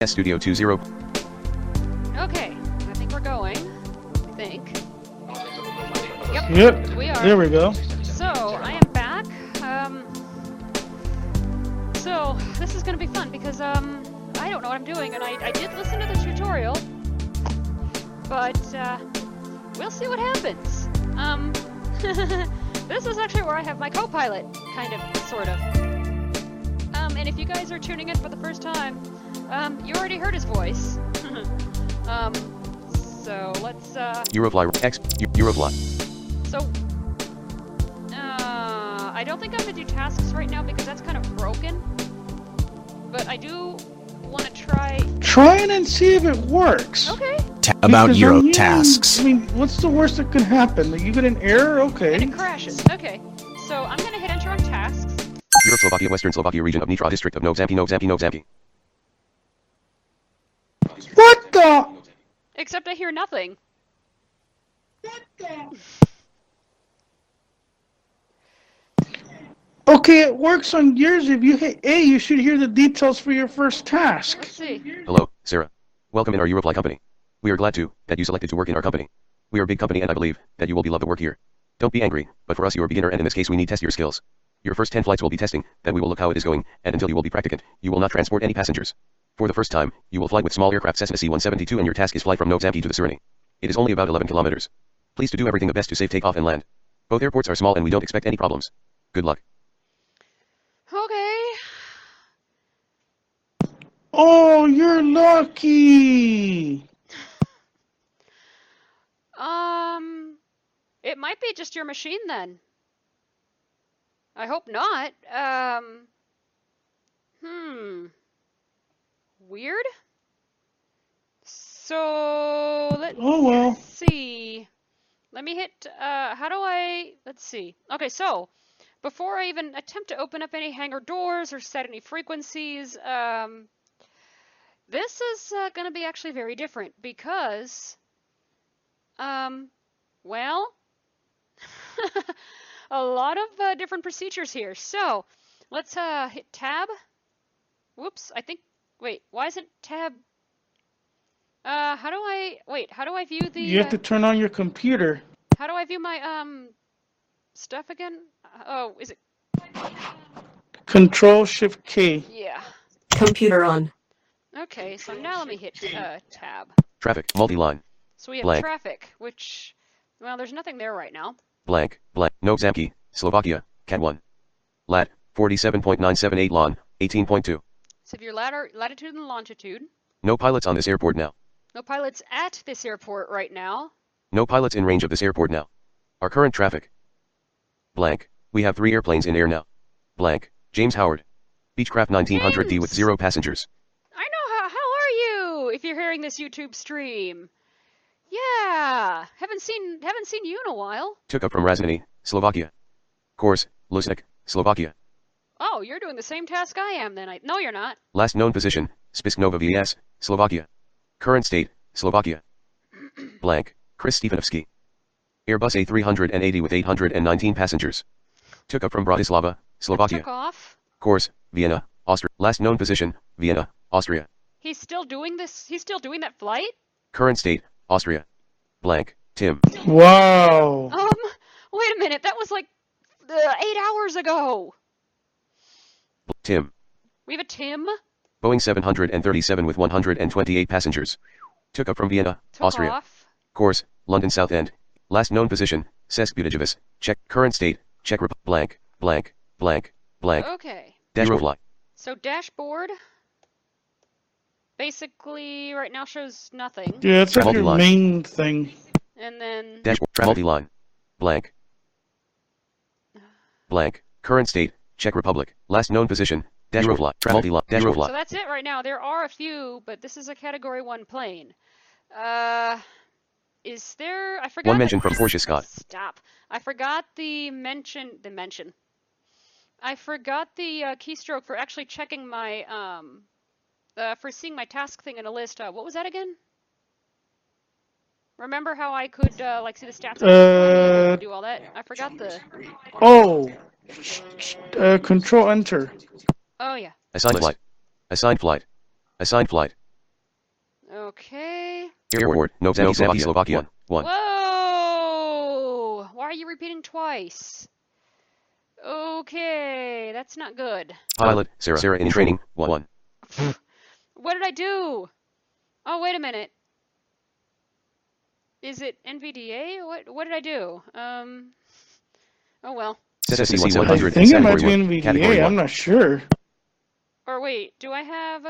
Studio 20. Okay, I think we're going. I think. Yep. We are. There we go. So, I am back. So, this is gonna be fun because, I don't know what I'm doing, and I did listen to the tutorial, but, we'll see what happens. This is actually where I have my co-pilot, kind of, sort of. And if you guys are tuning in for the first time, you already heard his voice. So let's, Eurofly X Eurofly. So, I don't think I'm gonna do tasks right now because that's kind of broken. But I do want to try. Try it and see if it works. Okay. About Because Euro I'm using- tasks. I mean, what's the worst that could happen? That you get an error? And Okay. it crashes. Okay. So I'm gonna hit enter on tasks. Euroslovakia, Western Slovakia region of Nitra district of Novzamki, Novzamki, Novzamki. What the? Except I hear nothing. Okay, it works on yours. If you hit A, you should hear the details for your first task. Let's see. Hello, Sarah. Welcome in our Eurofly company. We are glad that you selected to work in our company. We are a big company and I believe that you will be love the work here. Don't be angry, but for us you are a beginner and in this case we need test your skills. Your first 10 flights will be testing, then we will look how it is going, and until you will be practicant, you will not transport any passengers. For the first time, you will fly with small aircraft Cessna C-172 and your task is flight from Novzamki to the Surini. It is only about 11 kilometers. Please do everything the best to safe takeoff and land. Both airports are small and we don't expect any problems. Good luck. Okay. Oh, you're lucky. It might be just your machine then. I hope not. Weird. So let's Oh, well. see. Let me hit, let's see. Okay, so before I even attempt to open up any hangar doors or set any frequencies, this is going to be actually very different because, well, a lot of different procedures here. So let's hit tab. Whoops, wait, why isn't tab? How do I view the... You have to turn on your computer. How do I view my, stuff again? Oh, is it... Control-Shift-K. Yeah. Computer on. Okay, so now let me hit, tab. Traffic, multi-line. So we have Blank. traffic, which, well, there's nothing there right now. Blank, blank, Novzamki, Slovakia, Cat 1. Lat, 47.978 lon, 18.2. So if your latitude and longitude. No pilots on this airport now. No pilots at this airport right now. No pilots in range of this airport now. Our current traffic. Blank, we have 3 airplanes in air now. Blank, James Howard. Beechcraft 1900D with James! 0 passengers. I know, how are you, if you're hearing this YouTube stream? Yeah, haven't seen you in a while. Took up from Raznany, Slovakia. Course, Lusnik, Slovakia. Oh, you're doing the same task I am then. No, you're not. Last known position, Spisk Nova VS, Slovakia. Current state, Slovakia. Blank, Chris Stefanovsky. Airbus A380 with 819 passengers. Took up from Bratislava, Slovakia. Took off. Course, Vienna, Austria. Last known position, Vienna, Austria. He's still doing this? He's still doing that flight? Current state, Austria. Blank, Tim. Wow. Wait a minute. That was like 8 hours ago. Tim. We have a Tim. Boeing 737 with 128 passengers. Took up from Vienna, Took Austria. off. Course, London South End. Last known position, Cesc Budijevic, Czech. Current state, Czech Republic. Blank, blank, blank, blank. Okay. Eurofly. So dashboard basically right now shows nothing. Yeah, it's like your Multi-line. main thing. And then Dashboard. Multi-line. Blank. Blank. Current state, Czech Republic. Last known position, Eurofly. Multi-line. so Eurofly. that's it right now. There are a few, but this is a category 1 plane. Is there I forgot One mention the- from Porsche Scott. Stop. I forgot the mention. I forgot the keystroke for actually checking my for seeing my task thing in a list. What was that again? Remember how I could like see the stats? Do all that. I forgot the. Oh. Control-Enter. Oh yeah. Assigned flight. Assigned flight. Assigned flight. Okay. Airport, Nov Slovakia. 1. Whoa! Why are you repeating twice? Okay, that's not good. Pilot, Sarah in training, 1. What did I do? Oh, wait a minute. Is it NVDA? What did I do? Oh well. Cessna I C-100 think it might be Category 1. Category NVDA. 1. I'm not sure. Or wait, do I have...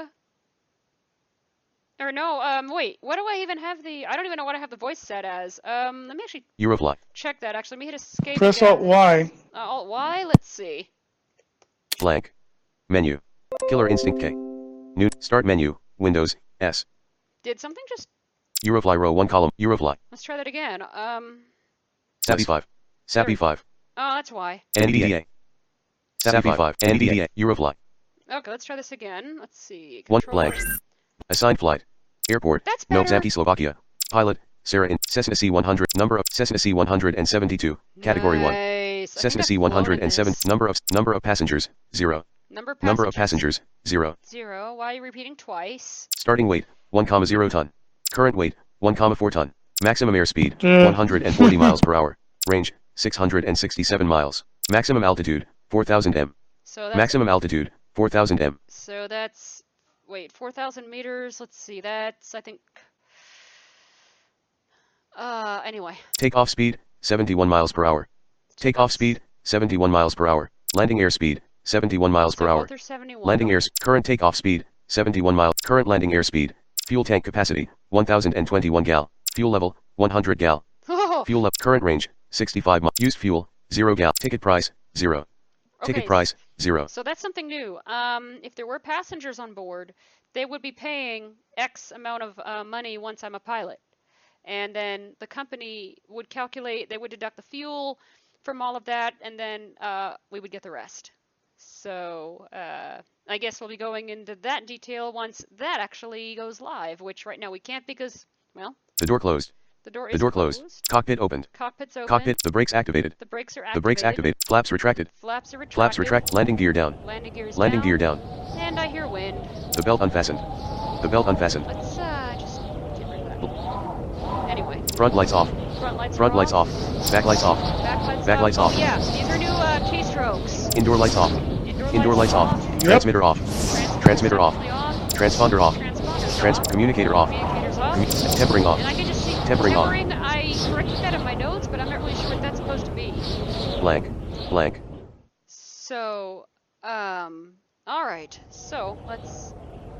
Or no, wait, what do I even have the... I don't even know what I have the voice set as. Let me actually Eurofly. check that, actually. Let me hit escape Press again. Alt Y. Alt Y? Let's see. Blank. Menu. Killer Instinct K. New. Start menu. Windows. S. Did something just... Eurofly row 1 column. Eurofly. Let's try that again. SAPI 5. SAPI 5. Oh, that's why. NVDA. SAPI 5. NVDA. Eurofly. Okay, let's try this again. Let's see. 1 Controller. blank. Assigned flight. Airport. That's Nov better. Slovakia. Pilot. Sarah in Cessna C-100. Number of Cessna C-172. Category 1. Nice. I Cessna think I've flown in C-107. this. Number of passengers. 0. Number Of passengers. 0. 0. Why are you repeating twice? Starting weight. 1,0 ton. Current weight. 1,4 ton. Maximum airspeed. Uh. 140 miles per hour. Range. 667 miles. Maximum altitude. 4,000 m. So that's... Maximum altitude. 4,000 m. So that's... Wait, 4,000 meters. Let's see. That's, I think... Anyway. Takeoff speed. 71 miles per hour. Takeoff speed. 71 miles per hour. Landing airspeed. 71 miles per So hour. both are 71. Landing current takeoff speed. 71 miles. Current landing airspeed. Fuel tank capacity. 1,021 gal. Fuel level. 100 gal. Oh, Fuel level. Current range. 65 miles. Used fuel. 0 gal. Ticket price. 0. Ticket okay. price. 0. So that's something new. If there were passengers on board, they would be paying X amount of money once I'm a pilot. And then the company would calculate, they would deduct the fuel from all of that, and then we would get the rest. So I guess we'll be going into that detail once that actually goes live, which right now we can't because, well, The door closed. the door is The door closed. Cockpit opened. Cockpit's open. Cockpit. The brakes activated. The brakes are activated. The brakes activated. Flaps retracted. Flaps are retracted. Flaps retract. Landing gear down. Landing gear is Landing down. gear down. And I hear wind. The belt unfastened. The belt unfastened. Let's just get rid of that. Anyway, Front lights off. front lights Front are lights off. Back lights off. Back lights off. Oh, yeah, these are new keystrokes. Indoor lights off. Indoor lights off. Yep. Transmitter off. Transmitter off. Transponder Transponder off. Transponders off. Communicator off. Communicators off. Tempering off. And I can just see Tempering on. I corrected that in my notes, but I'm not really sure what that's supposed to be. Blank. Blank. So, all right. So let's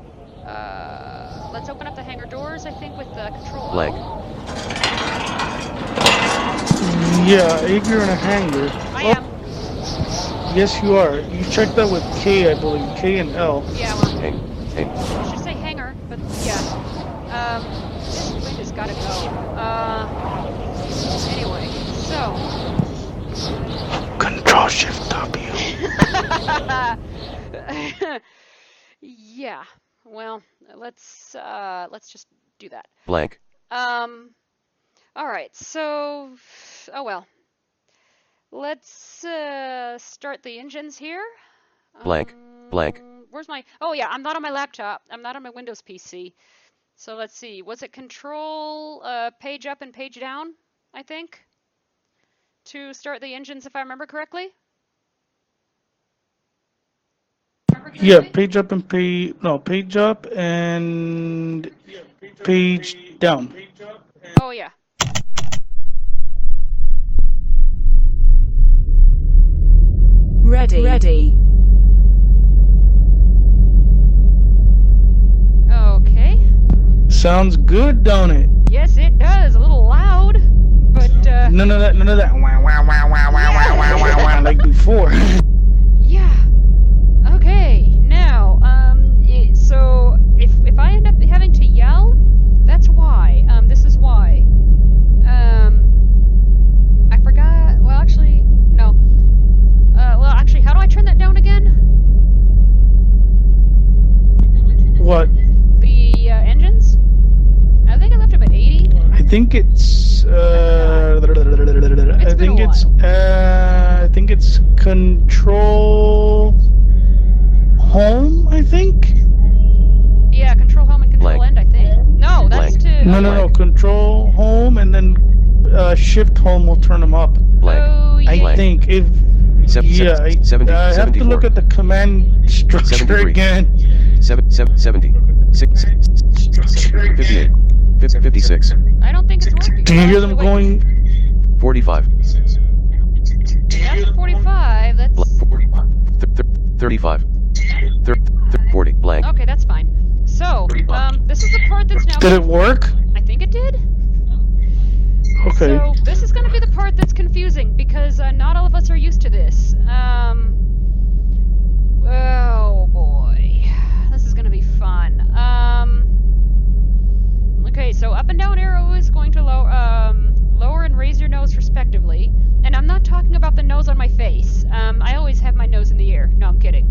open up the hangar doors. I think with the control. Blank. Yeah, if you're in a hangar. I am. Yes, you are. You checked that with K, I believe. K and L. Yeah. Well, Hang. Hang. I should say hangar, but yeah. This wind has got to go. Anyway, so. Control Shift W. Yeah. Well, let's just do that. Blank. All right. So, oh well. Let's start the engines here. Blank. Blank. Where's my? Oh yeah, I'm not on my laptop. I'm not on my Windows PC. So let's see. Was it Control page up and page down? I think to start the engines, if I remember correctly. Yeah, page up and page. No, page up and page down. Oh yeah. Ready. Okay. Sounds good, don't it? Yes, it does. A little loud, but None of that. Wah, wah, wah, wah, wah, wah, wah, wah, wah, like before. yeah. Okay. Now, so if I end up having to yell, that's why. This is why. I forgot. Well, actually, no. Actually, how do I turn that down again? What? The engines? I think I left them at 80. I think it's. I think it's Control Home. I think. Yeah, control home and control Blank. end, I think. No, that's No. Control home and then shift home will turn them up. Blank. Oh, yeah. I Blank. think if Yeah, 70, I have to look 74. at the command structure 73. again. 70, 58, 56, I don't think it's working. Do you hear them Wait, going? 45, That's 45. That's 35, 40, blank. okay. That's fine. So, this is the part that's now. Did it work? I think it did. Okay. So this is going to be the part that's confusing because not all of us are used to this. Oh boy, this is going to be fun. Okay, so up and down arrow is going to lower and raise your nose respectively. And I'm not talking about the nose on my face. I always have my nose in the air. No, I'm kidding.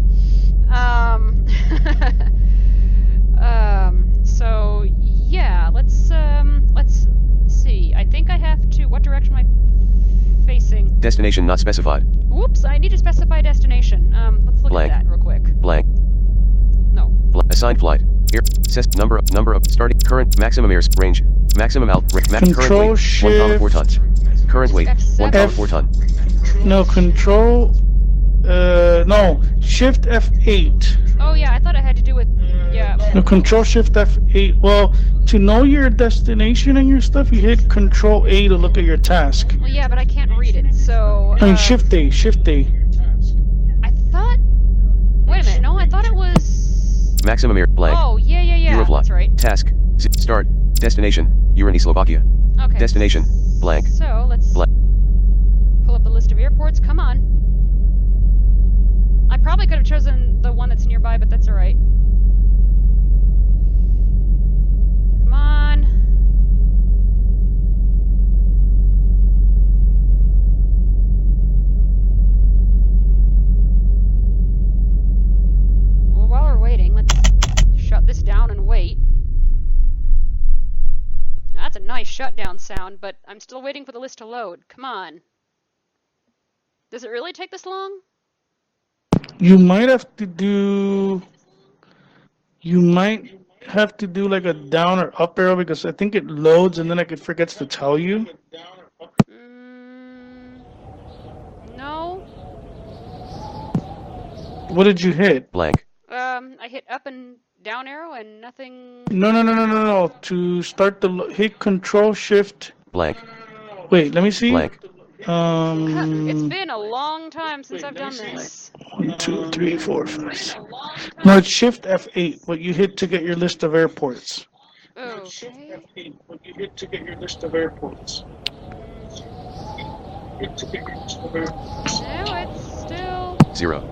So yeah, let's see. I think I have to. What direction am I facing? Destination not specified. Whoops! I need to specify destination. Let's look Blank. at that real quick. Blank. No. Assigned flight. Air. Number of starting current maximum air range. Maximum current Control weight, shift. 1 pound 4 tons. Current weight, 1 F7. pound 4 ton. No, control. No, shift F8. Oh yeah, I thought it had to do with yeah. No, control shift F8. Well, to know your destination and your stuff, you hit control A to look at your task. Well, yeah, but I can't read it. So. I mean, shift A. I thought. Wait a minute. No, I thought it was. Maximum air blank. Oh yeah. Year of flight. That's right. Task. Start. Destination. Urani, Slovakia. Okay. Destination. Blank. So let's Blank. pull up the list of airports. Come on. I probably could have chosen the one that's nearby, but that's all right. Come on. Well, while we're waiting, let's shut this down and wait. That's a nice shutdown sound, but I'm still waiting for the list to load. Come on. Does it really take this long? You might have to do. You might have to do like a down or up arrow because I think it loads and then it forgets to tell you. No. What did you hit? Blank. I hit up and down arrow and nothing. No. To start the hit control shift. Blank. Wait, let me see. Blank. It's been a long time since I've done this. 1, 2, 3, 4, 5, 6. No, it's shift F8. What you hit to get your list of airports. Okay. What you hit to get your list of airports. No, it's still. 0.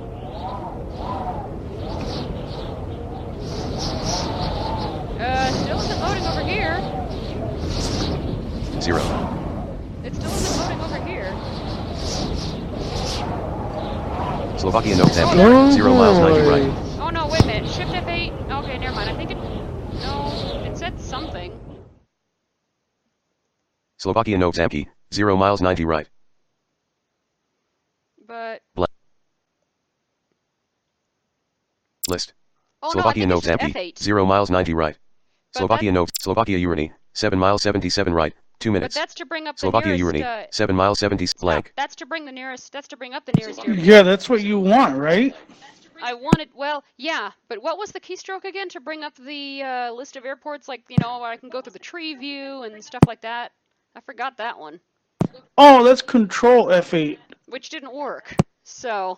Still isn't loading over here. 0. It still isn't loading over here. Slovakia no Zambia. Oh, 0 miles 90 right. Oh no, wait a minute. Shift F8. Okay, never mind. I think it. No, it said something. Slovakia no Zamki. 0 miles 90 right. But. List. Oh Slovakia no, no I think Zamki. it's F8. 0 miles 90 right. But Slovakia no. Slovakia Urani. 7 miles 77 right. 2 But minutes. that's to bring up the Slovakia nearest. Urani. 7 miles 70 blank. That's to bring the nearest. That's to bring up the nearest airport. Yeah, that's what you want, right? I wanted. Well, yeah. But what was the keystroke again to bring up the list of airports? Like I can go through the tree view and stuff like that. I forgot that one, Oh, that's control F8. which didn't work. So,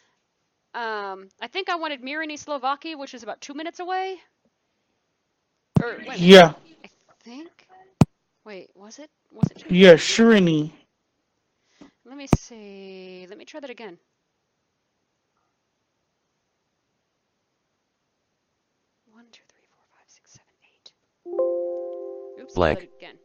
I think I wanted Mirny, Slovakia, which is about 2 minutes away. Or wait, Yeah. I think. Wait, was it? Was it? 2 minutes? Yeah, Shirani. Let me see. Let me try that again. One, two, three, four, five, six, seven, 8. Oops. Blank. I'll do it again.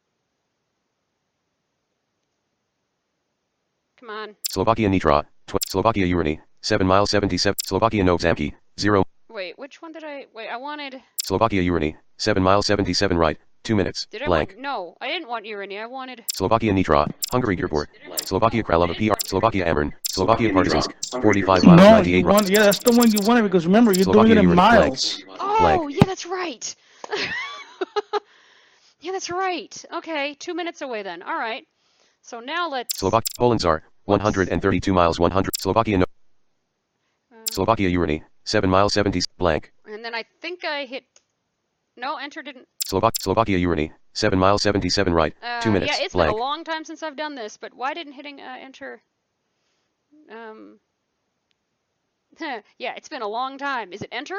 Come on. Slovakia Nitra. Slovakia Urani. 7 miles 77. Slovakia no Zamki. 0. Wait, which one did I? Wait, I wanted. Slovakia Urani. 7 miles 77 right. 2 minutes. Did I blank. want? No, I didn't want Urani. I wanted. Slovakia Nitra. Hungary Airport. Slovakia Kralova PR. Slovakia Amern. Slovakia Partisans. 45 miles No, 98 you right. want, yeah, that's the one you wanted because remember, you're Slovakia doing it in Urani, blank. miles. Oh, Blank. yeah, that's right. Yeah, that's right. Okay, 2 minutes away then. All right. So now let's... Poland Czar, 132 miles 100. Slovakia no. Slovakia Urani, 7 miles 70 blank. And then I think I hit... No, enter didn't... Slovakia Urani, 7 miles 77 right, 2 minutes Yeah, it's blank. been a long time since I've done this, but why didn't hitting enter... yeah, it's been a long time. Is it enter?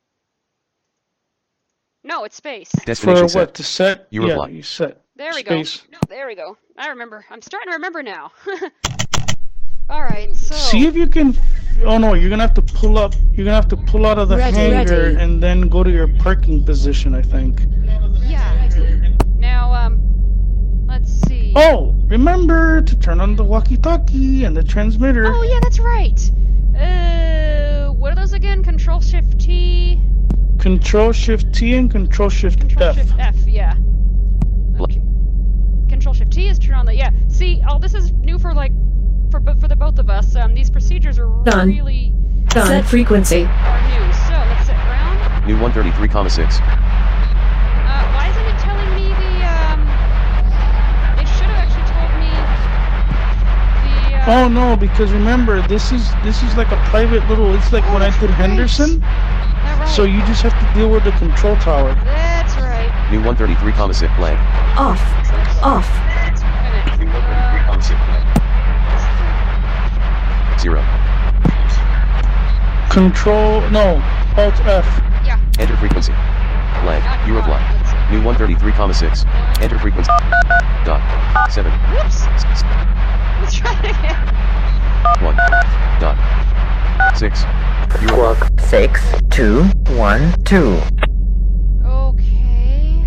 No, it's space. Destination For set. what, to set? Yeah, Eurofly. you set There we space. go. There we go. I remember. I'm starting to remember now. All right, so... See if you can... Oh no, you're gonna have to pull up. You're gonna have to pull out of the hangar and then go to your parking position, I think. Yeah. Now, let's see. Oh, remember to turn on the walkie-talkie and the transmitter. Oh, yeah, that's right. What are those again? Control-Shift-T? Control-Shift-T and Control-Shift-F. Control-Shift-F, yeah. Okay. Control-Shift-T is turn on the... Yeah, see, all this is new for, like, for the both of us. These procedures are really... Set frequency. Are new. So, let's set ground. New 133,6. Why isn't it telling me the, It should have actually told me the, Oh no, because remember, this is like a private little... It's like when I did Henderson. Right. So you just have to deal with the control tower. That's right. New 133,6 blank. Off. Off. Wait a minute. 0. Control... No. Alt-F. Yeah. Enter frequency. Blank. Eurofly. Let's see. New 133,6. Enter frequency. Dot. 7. Whoops. Let's try it again. 1. Dot. 6. Squawk 6212. Okay.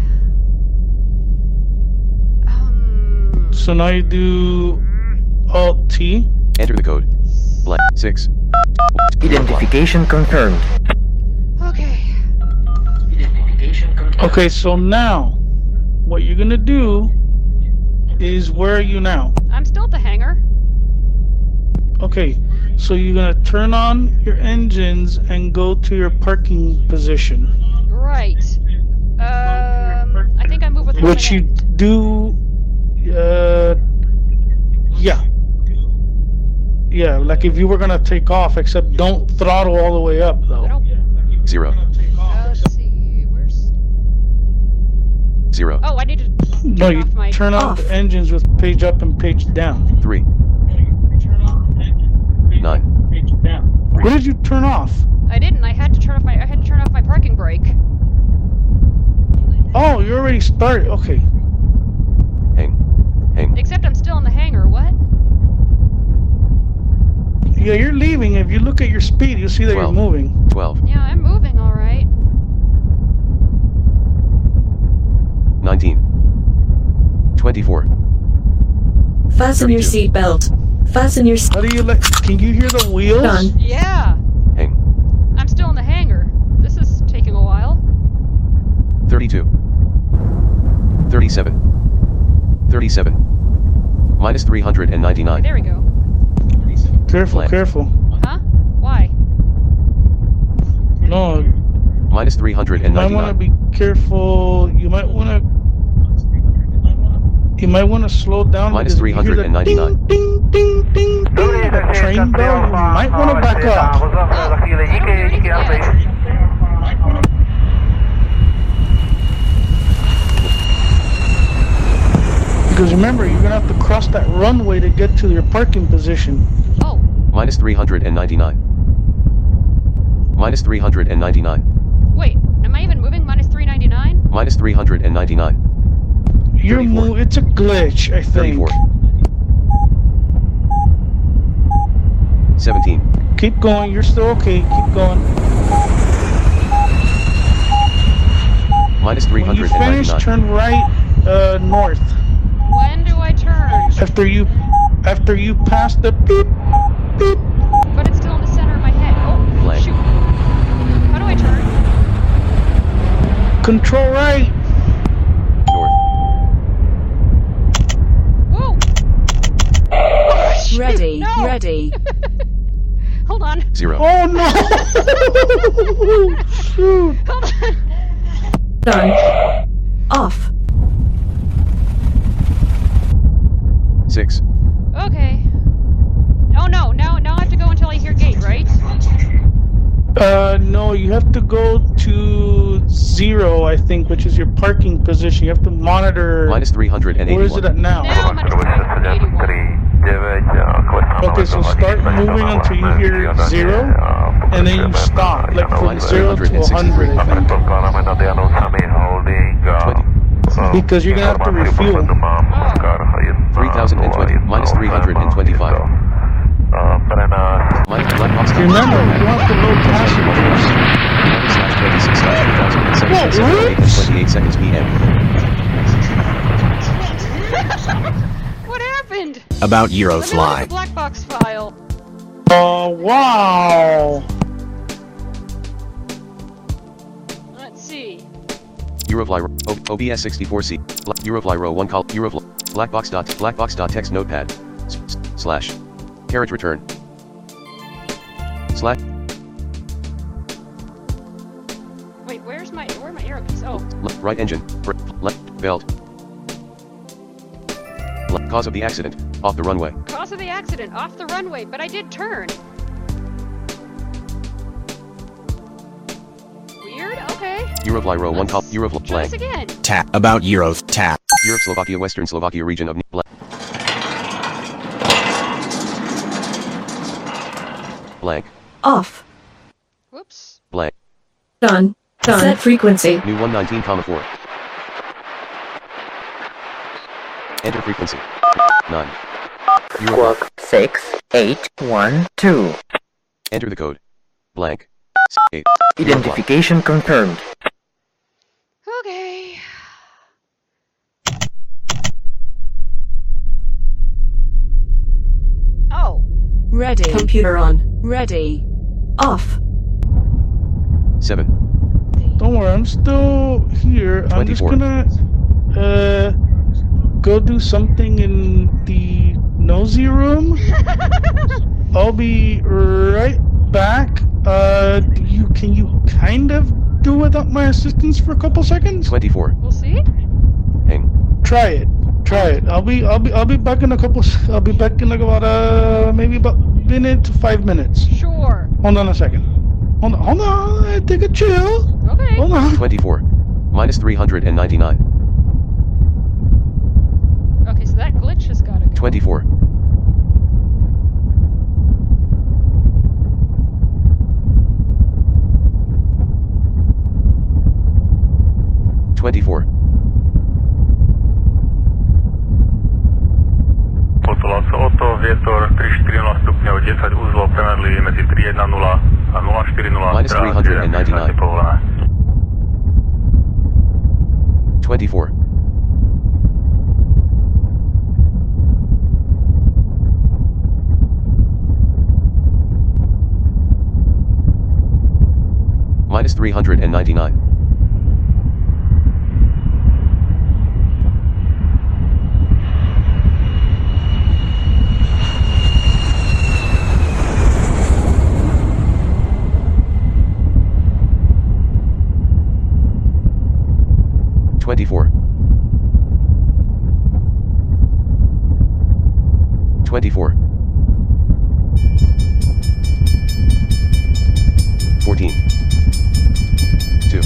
So now you do Alt-T. Enter the code. Blank. 6. Identification confirmed. Okay. Okay, so now, what you're gonna do is, where are you now? I'm still at the hangar. Okay, so you're gonna turn on your engines and go to your parking position. Right. I think I move with half Which an you end. do, yeah. Yeah, like if you were gonna take off, except don't throttle all the way up, I though. don't... 0. let's see. Where's... 0. Oh, I need to No, you off my... turn on Off. the engines with page up and page down. 3. 9. What did you turn off? I didn't. I had to turn off my parking brake. Oh, you already started. Okay. Hang. Hang. Except I'm still in the hangar. What? Yeah, you're leaving. If you look at your speed, you'll see that you're 12. moving. 12. Yeah, I'm moving all right. 19. 24. Fasten your 32. seatbelt. Fasten your How do you like? Can you hear the wheels? Done. Yeah. Hang. I'm still in the hangar. This is taking a while. 32. 37. 37. Minus 399. There we go. Careful, Blank. careful. Huh? Why? No, Minus you might want to 399. be careful. You might want to slow down. Minus because if you hear the 399. Ding, ding, ding, ding, ding, the train bell. You might want to back up. Because remember, you're gonna have to cross that runway to get to your parking position. Oh, Minus 399. Minus 399. wait. Am I even moving? Minus 399? Minus 399. You're 34. It's a glitch, I think. 34. 17. Keep going. You're still okay. Keep going. Minus When you finish, 399. turn right, north. When do I turn? After you pass the beep, beep. But it's still in the center of my head. Oh, Blank. shoot. How do I turn? Control right. North. Whoa! Oh, shoot, Ready. no. Ready. Hold on. 0. Oh no! Shoot. Hold on. Done. Off. 6. Okay. Oh no, now I have to go until I hear gate, right? No, you have to go to 0, I think, which is your parking position. You have to monitor. Minus 381. Where is it at now? Now minus 381. Okay, so start moving until you hear 0, and then you stop, like from Minus 0 to 100, I think. 20. Because you're gonna have to refuel. 3020. Minus 325. Minus black box. Remember, you have to load passengers. Minus /26/2007 28 seconds PM. What happened? About Let me look at the Eurofly. black box file. Oh, wow. Let's see. Eurofly OBS 64C. Eurofly row 1 call. Eurofly blackbox.text notepad slash carriage return slash Wait, where are my arrow keys? Oh, right engine left belt cause of the accident off the runway. cause of the accident, off the runway, but I did turn. Weird, okay. Eurofly row 1 call. Eurofly Try this blank. again. Tap. About Euro. Tap. Europe, Slovakia, Western Slovakia region of blank Off. Whoops. blank. Done. Set frequency. New 119,4. Enter frequency. None. Eurofly. Squawk 6812. Enter the code. Blank. 8. Identification confirmed. Okay. Oh. Ready. Computer on. Ready. Off. 7. Don't worry, I'm still here. I'm just 24. gonna go do something in the nosy room. I'll be right back. Can you kind of do without my assistance for a couple seconds? 24. We'll see. Hang. Try it. I'll be back in a couple. I'll be back in like about maybe about minute to 5 minutes. Sure. Hold on a second. Hold on. Take a chill. Okay. Hold on. 24. Minus 399. Okay, so that glitch has gotta go. 24. 24. Potola sa Oto, vietor 340 stupňov, 10 uzlov, premerlivý medzi 310 a 040. Minus 399. Povolené. 24. 399. Twenty-four. 24. 14. 2.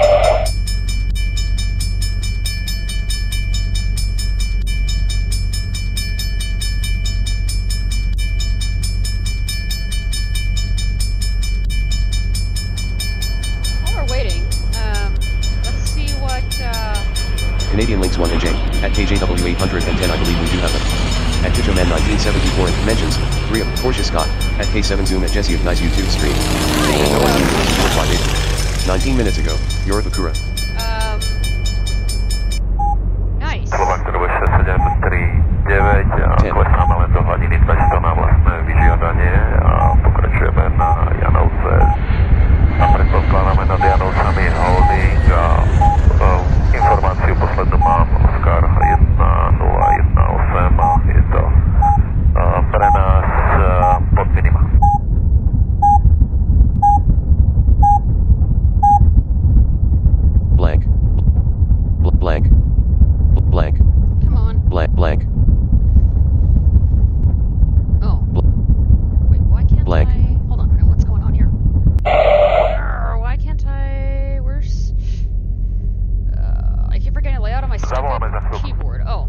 While we're waiting, let's see what, Canadian Links 1 and J, at KJW810 I believe we do have them. At Tichoman 1974 and mentions, 3 of Porsche Scott, at K7 Zoom at Jesse of Nice YouTube stream. And no one knew 19 minutes ago, you're the Kura. nice. Slovak 739 a klesáme len do hladiny 200 na vlastné vyžiadanie a pokračujeme na Janovce a predpokladáme nad Janovcami holding a informáciu poslednú mám Oscar 1018 a je to pre nás pod minima.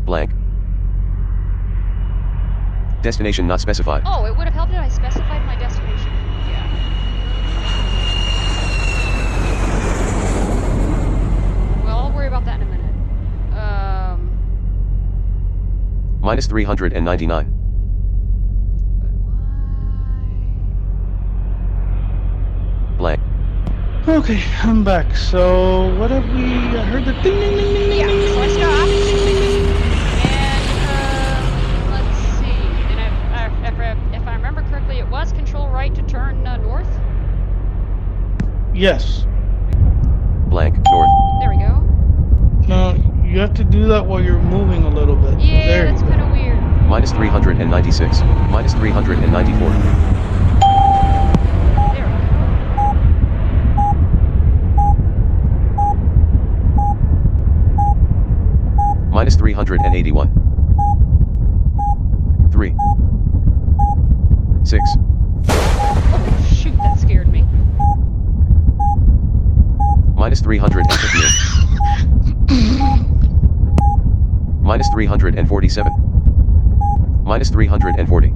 Blank. Destination not specified. Oh, it would have helped if I specified my destination. Yeah. Well, I'll worry about that in a minute. Minus 399. Blank. Okay, I'm back. So, what have we... I heard the ding ding ding ding ding. Yeah, so I stopped. And, let's see. And if I remember correctly, it was control right to turn north. Yes. Blank. North. There we go. No, you have to do that while you're moving a little bit. Yeah, there that's you go. kind of weird. Minus 396. Minus 394. There we go. Minus 381. 3. 6. Oh, shoot, that scared me. Minus 358. Minus 347. Minus 340.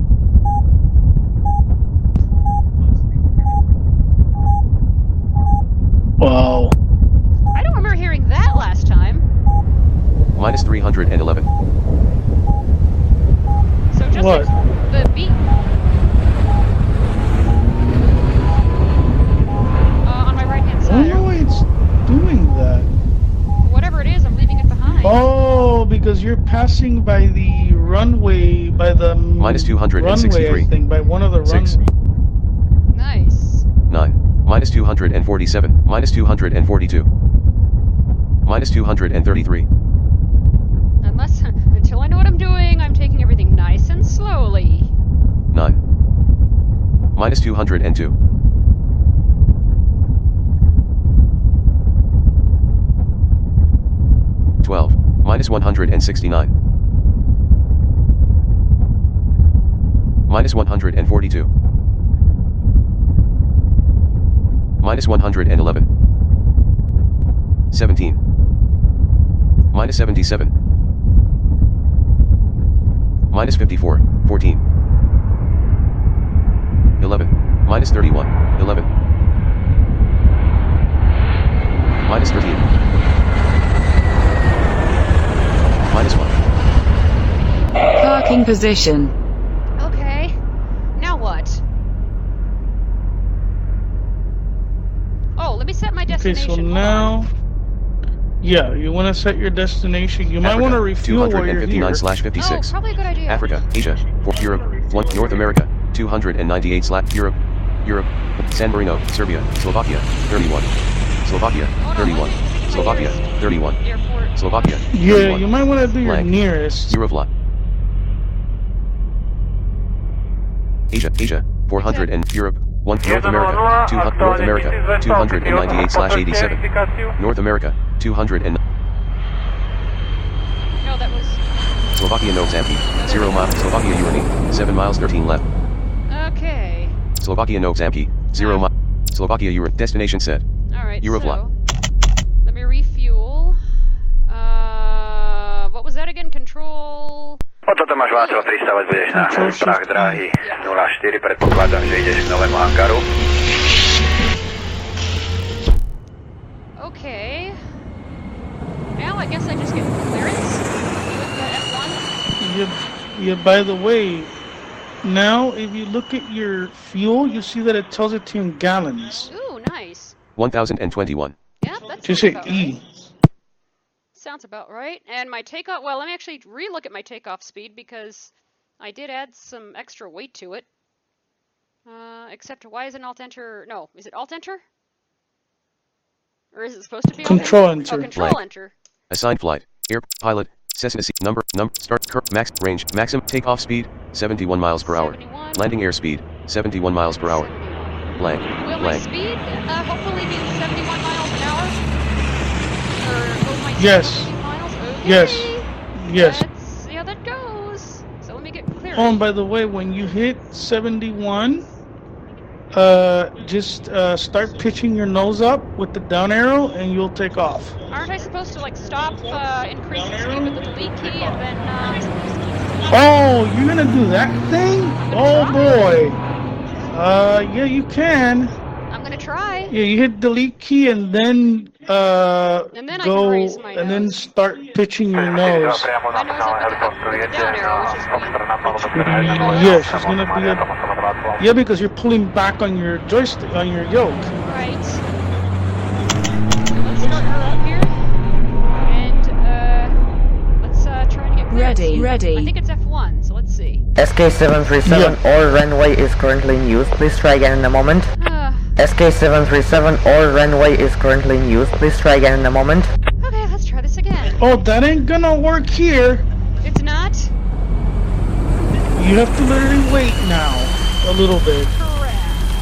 Wow. I don't remember hearing that last time. Minus 311. So just What? the beat. On my right hand I don't side. know why it's doing that. Whatever it is, I'm leaving it behind. Oh, because you're passing by the runway, by the Minus 263. runway, I think, by one of the 6. runways. Nice. 9. Minus 247. Minus 242. Minus 233. Until I know what I'm doing, I'm taking everything nice and slowly. 9. Minus 202. Minus 169. Minus 142. Minus 111. 17. Minus 77. Minus 54. 14. 11. Minus 31. 11. Minus 13. Minus 1. Parking position. Okay. Now what? Oh, let me set my Okay, destination. so Hold on. now... Yeah, you want to set your destination. You might Africa, want to refuel while you're here. 259/56. Oh, probably a good idea. Africa, Asia, 4, Europe, 1, North America, 298 Europe, Europe, San Marino, Serbia, Slovakia, 31. Slovakia, Hold on, 31. let me pick my Slovakia, nearest 31. Airport. Slovakia, Yeah, 31. you might want to do your Blank. nearest. Eurovlot. Asia, 400 and Europe, 1, North America, 200, North America, 298/87. North America, 200 and No, that was... Slovakia Nov Zampi, 0 miles, Slovakia Urani, 7 miles 13 left. Okay. Slovakia Nov Zampi, 0 miles, Slovakia Europe, destination set. Alright, Eurovlot. so... Let me refuel. What was that again? Control... Potom to máš Václav 300, budeš na prach dráhy 04, predpokladám, že ideš k novému hangaru. Okay. Now I guess I just get clearance with the F1. Yeah, by the way, now if you look at your fuel, you see that it tells it to you in gallons. Ooh, nice. 1021. Yeah, that's Just hit about E. right. Sounds about right. And my takeoff, well, let me actually relook at my takeoff speed because I did add some extra weight to it. Except why is it Alt Enter? No, is it Alt Enter? Or is it supposed to be Alt Control Enter? Enter. Oh, Control Blank. Enter. Assigned flight, air, pilot, Cessna C, number, start, max, range, maximum, takeoff speed, 71 miles per hour. 71. Landing airspeed, 71 miles per hour. 71. Blank, Will my blank. speed hopefully be 71 miles an hour? Or will my Yes. speed be miles? Okay. Yes. Yes. Let's see how that goes. So let me get clear. Oh, and by the way, when you hit 71, just start pitching your nose up with the down arrow, and you'll take off. Aren't I supposed to like stop, increase the speed with the delete key, and then Oh, you're gonna do that thing? Oh boy. Yeah, you can. I'm gonna try. Yeah, you hit delete key and then I can go raise my and then nose. start pitching your nose. My nose up with the down arrow, which is Yeah, she's gonna be yeah, because you're pulling back on your joystick on your yoke. right. Let's start her up here, and let's try and get clear. Ready. I think it's F1, so let's see. SK737 all runway is currently in use. Please try again in a moment. SK737 all runway is currently in use. Please try again in a moment. Okay, let's try this again. Oh, that ain't gonna work here. It's not You have to literally wait now a little bit. correct.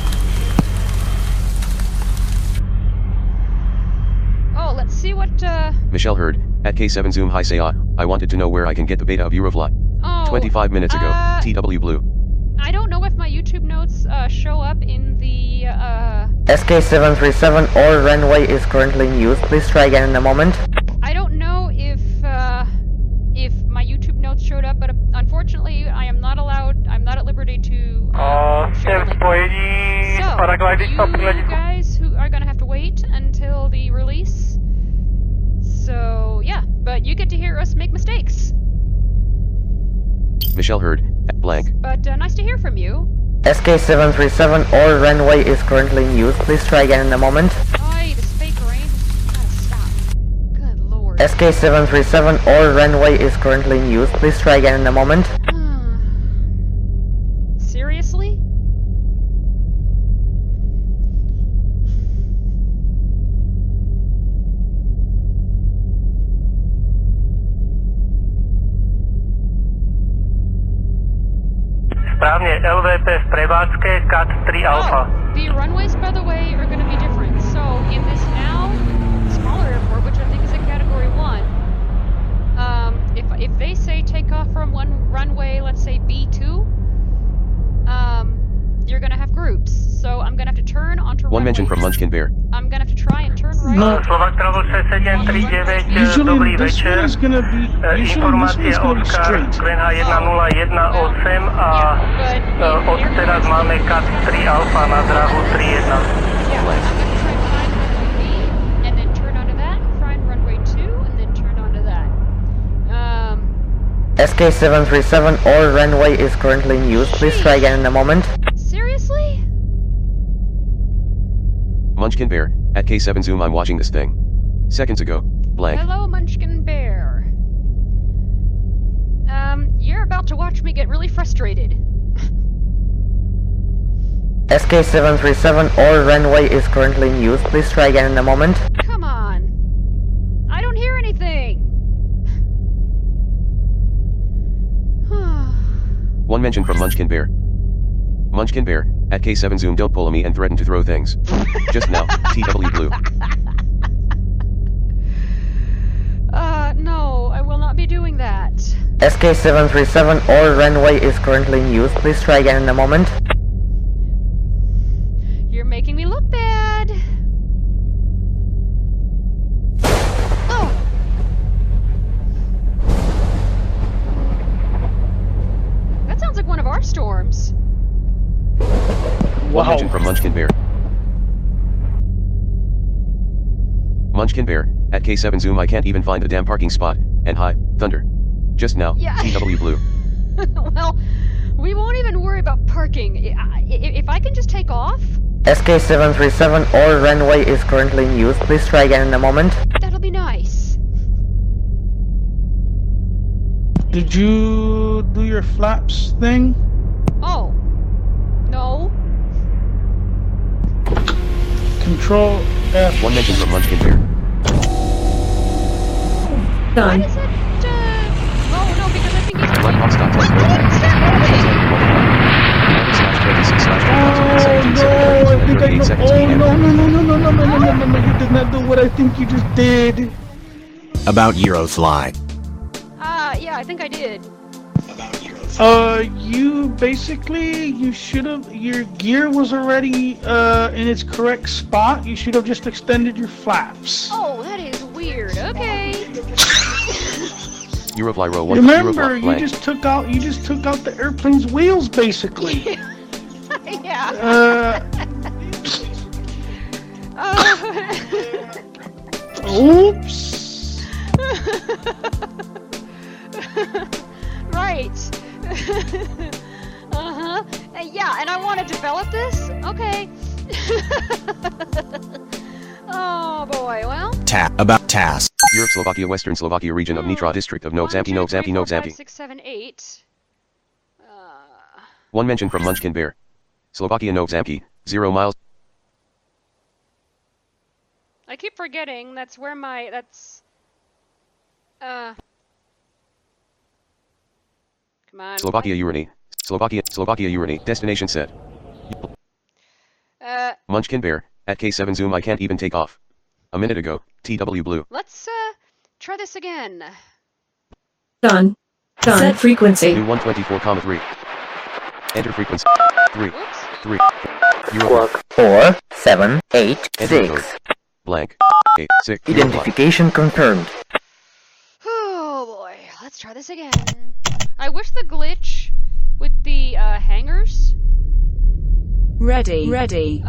Oh, let's see what. Michelle Hurd, at K7 Zoom Hi say I wanted to know where I can get the beta of Eurofly. Oh. 25 minutes ago, TW Blue. I don't know if my YouTube notes show up in the SK737 all runway is currently in use. Please try again in a moment. I don't know if my YouTube notes showed up, but unfortunately I am not allowed. I'm not at liberty to share the link. So you guys who are gonna have to wait until the release. So yeah, but you get to hear us make mistakes. Michelle Hurd, at blank. But nice to hear from you. SK737 all runway is currently in use. Please try again in a moment. Oi, this fake rain has gotta stop. Good lord. SK737 all runway is currently in use. Please try again in a moment. Seriously? Správne, LVP v prevádzke, CAT 3 Alpha. The runways, by the way, are going to be different. So in this now smaller airport, which I think is a Category 1, if they say take off from one runway, let's say B2, you're going to have groups. So I'm going to have to turn onto One mention from Munchkin Bear. I'm going to have to try and turn right. No. Slovak Travel 739, dobrý Usually this one večer. is gonna be Informácie od straight. Glenha 1018 a od teraz máme CAT 3 Alpha na dráhu 31. Yeah, I'm going to try and find runway B, and then turn onto that, find runway 2, and then turn onto that. SK737 all runway is currently in use. Please try again in a moment. Seriously? Munchkin Bear, at K7 Zoom I'm watching this thing. Seconds ago, blank. Hello, Munchkin Bear. You're about to watch me get really frustrated. SK737 all runway is currently in use. Please try again in a moment. Come on. I don't hear anything. One mention from Munchkin Bear. Munchkin Bear, at K7 Zoom don't pull me and threaten to throw things. Just now, TW Blue. No, I will not be doing that. SK737 all runway is currently in use. Please try again in a moment. You're making me look bad. Oh! That sounds like one of our storms. One mention from Munchkin Bear. Munchkin Bear, at K7 Zoom I can't even find the damn parking spot, and hi, Thunder. Just now, Yeah. TW Blue. Well, we won't even worry about parking. If I can just take off, SK737 all runway is currently in use. Please try again in a moment. that'll be nice. Did you do your flaps thing? Oh. No. Control F. One mention from Munchkin Bear. Why Done. does it, oh no, because I think he's... Black Hawk stop test. Oh no, I think I know. Oh no, no, you did not do what I think you just did. About Eurofly. Yeah, I think I did. You basically, you should have, your gear was already in its correct spot. You should have just extended your flaps. Oh, that is weird. Okay. Eurofly row 1. Remember, Eurofly you blank. just took out the airplane's wheels, basically. Yeah. Oops. Right. Uh-huh. Yeah, and I want to develop this? Okay. Oh boy, well. About task. Europe, Slovakia, Western Slovakia region of Nitra district of Novzampi, Novzampi, Novzampi. 6, 7, 8. 1 mention from Munchkin Bear. Slovakia, Novzampi, 0 miles. I keep forgetting that's where my, come on. Slovakia, Urani. Slovakia, Urani. Destination set. Munchkin Bear, at K7 zoom I can't even take off. A minute ago, TW Blue. Let's, try this again. Done. Set frequency. New 124,3. Enter frequency. 3. Oops. 3. Euro. Squawk 4, 7, 8, Enter code. 6. Blank. 8, 6. Eurofly. Identification confirmed. Oh boy, let's try this again. I wish the glitch with the, hangers, Ready.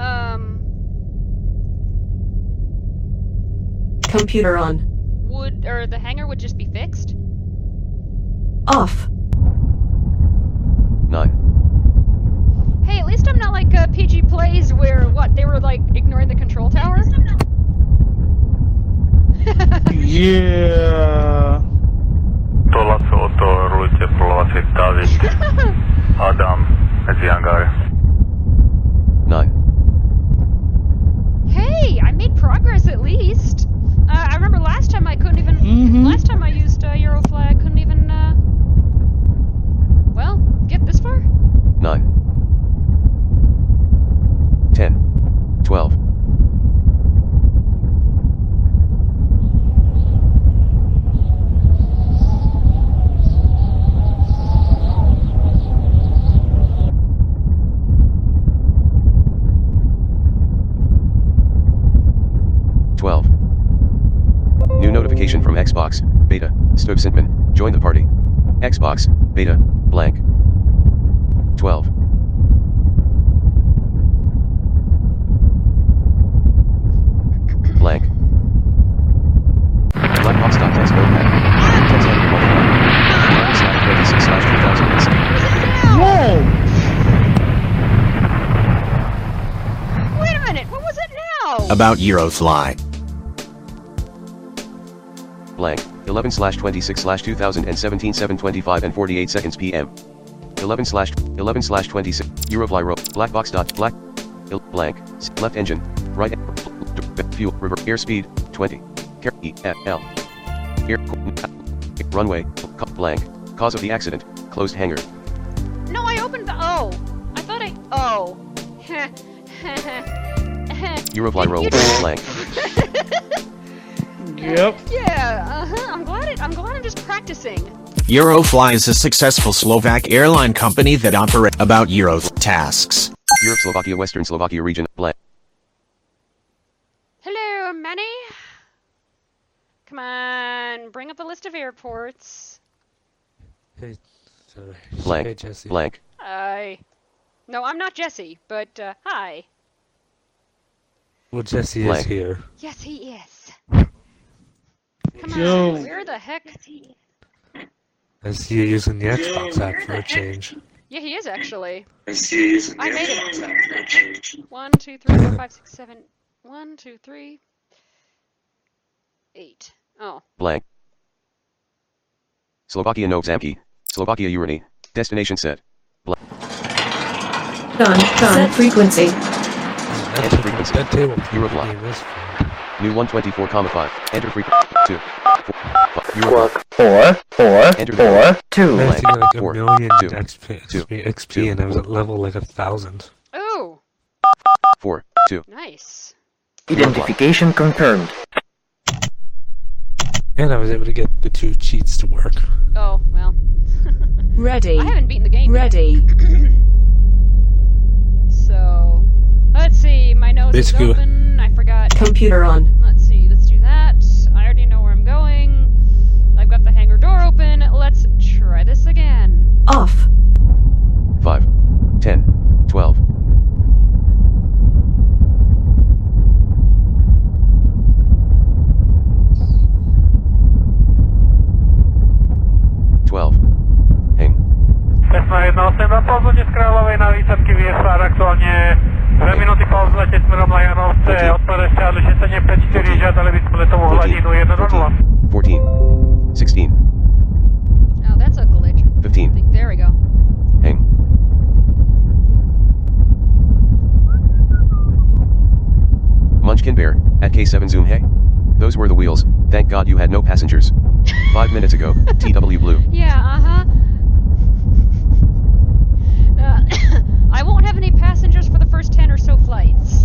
Computer on. or the hanger would just be fixed. Off. 9. Hey, at least I'm not like PG Plays where, they were like ignoring the control tower? Yeah. Tuolla autorujte plovací David, Adam, medzi hangáre. 9. Hey, I made progress at least. I remember last time I couldn't even, last time I used Eurofly, I couldn't even, well, get this far? 9. 10. 12. 12. New notification from Xbox, Beta, Stove Sintman, join the party. Xbox, Beta, blank. 12. Blank. Blackbox.text notepad. Text editor multiply. /26/2006. Whoa! Wait a minute, what was it now? About Eurofly. Blank. 11/26/2017 7:25 and 48 seconds p.m. 11/26 Eurofly row blackbox dot black blank left engine right fuel reverse airspeed 20 L air runway blank cause of the accident closed hangar. No, I opened the, I thought Eurofly row blank. Yep. Yeah, I'm glad I'm just practicing. Eurofly is a successful Slovak airline company that operates about Euro tasks. Europe, Slovakia, Western Slovakia region blank. Hello, Manny. Come on, bring up the list of airports. Hey, sorry. Blank. Hey, Jesse. Blank. No, I'm not Jesse, but, hi. Well, Jesse Blank. is here. Yes, he is. Come Yo. on, where the heck? Is he using the Xbox app for a change? Yeah, he is actually. I made it. 1, 2, 3, 4, 5, 6, 7. 1, 2, 3. 8. Oh. Blank. Slovakia Novzamki. Slovakia Urani. Destination set. Blank. Done. Set frequency. Enter frequency. That table Eurofly. name is New 124,5. Enter frequency. 2. 4. Squawk 4, 4, Enter 4, 2. I had to get like a Four, million two, XP and I was at level like 1,000. Ooh, 4. 2. nice. Identification confirmed. And I was able to get the 2 cheats to work. Oh, well. Ready. I haven't beaten the game Ready. So, let's see. My nose is Basically- open. I forgot. Computer on. Let's see. Let's do that. I already know where I'm going. I've got the hangar door open. Let's try this again. Off. 5, 10, 12. Cessna 182 na pozódzie z Královej na výsadky VFR aktuálne 2 minúty po vzlete smerom na Janovce, odpor ešte a 754, žiadali by sme letovú hladinu 1 do 0. 14, 16, Oh, that's a glitch. 15. There we go. Hang. Munchkin Bear, at K7 Zoom hey? Those were the wheels, thank God you had no passengers. 5 minutes ago, TW Blue. Yeah, I won't have any passengers for the first 10 or so flights.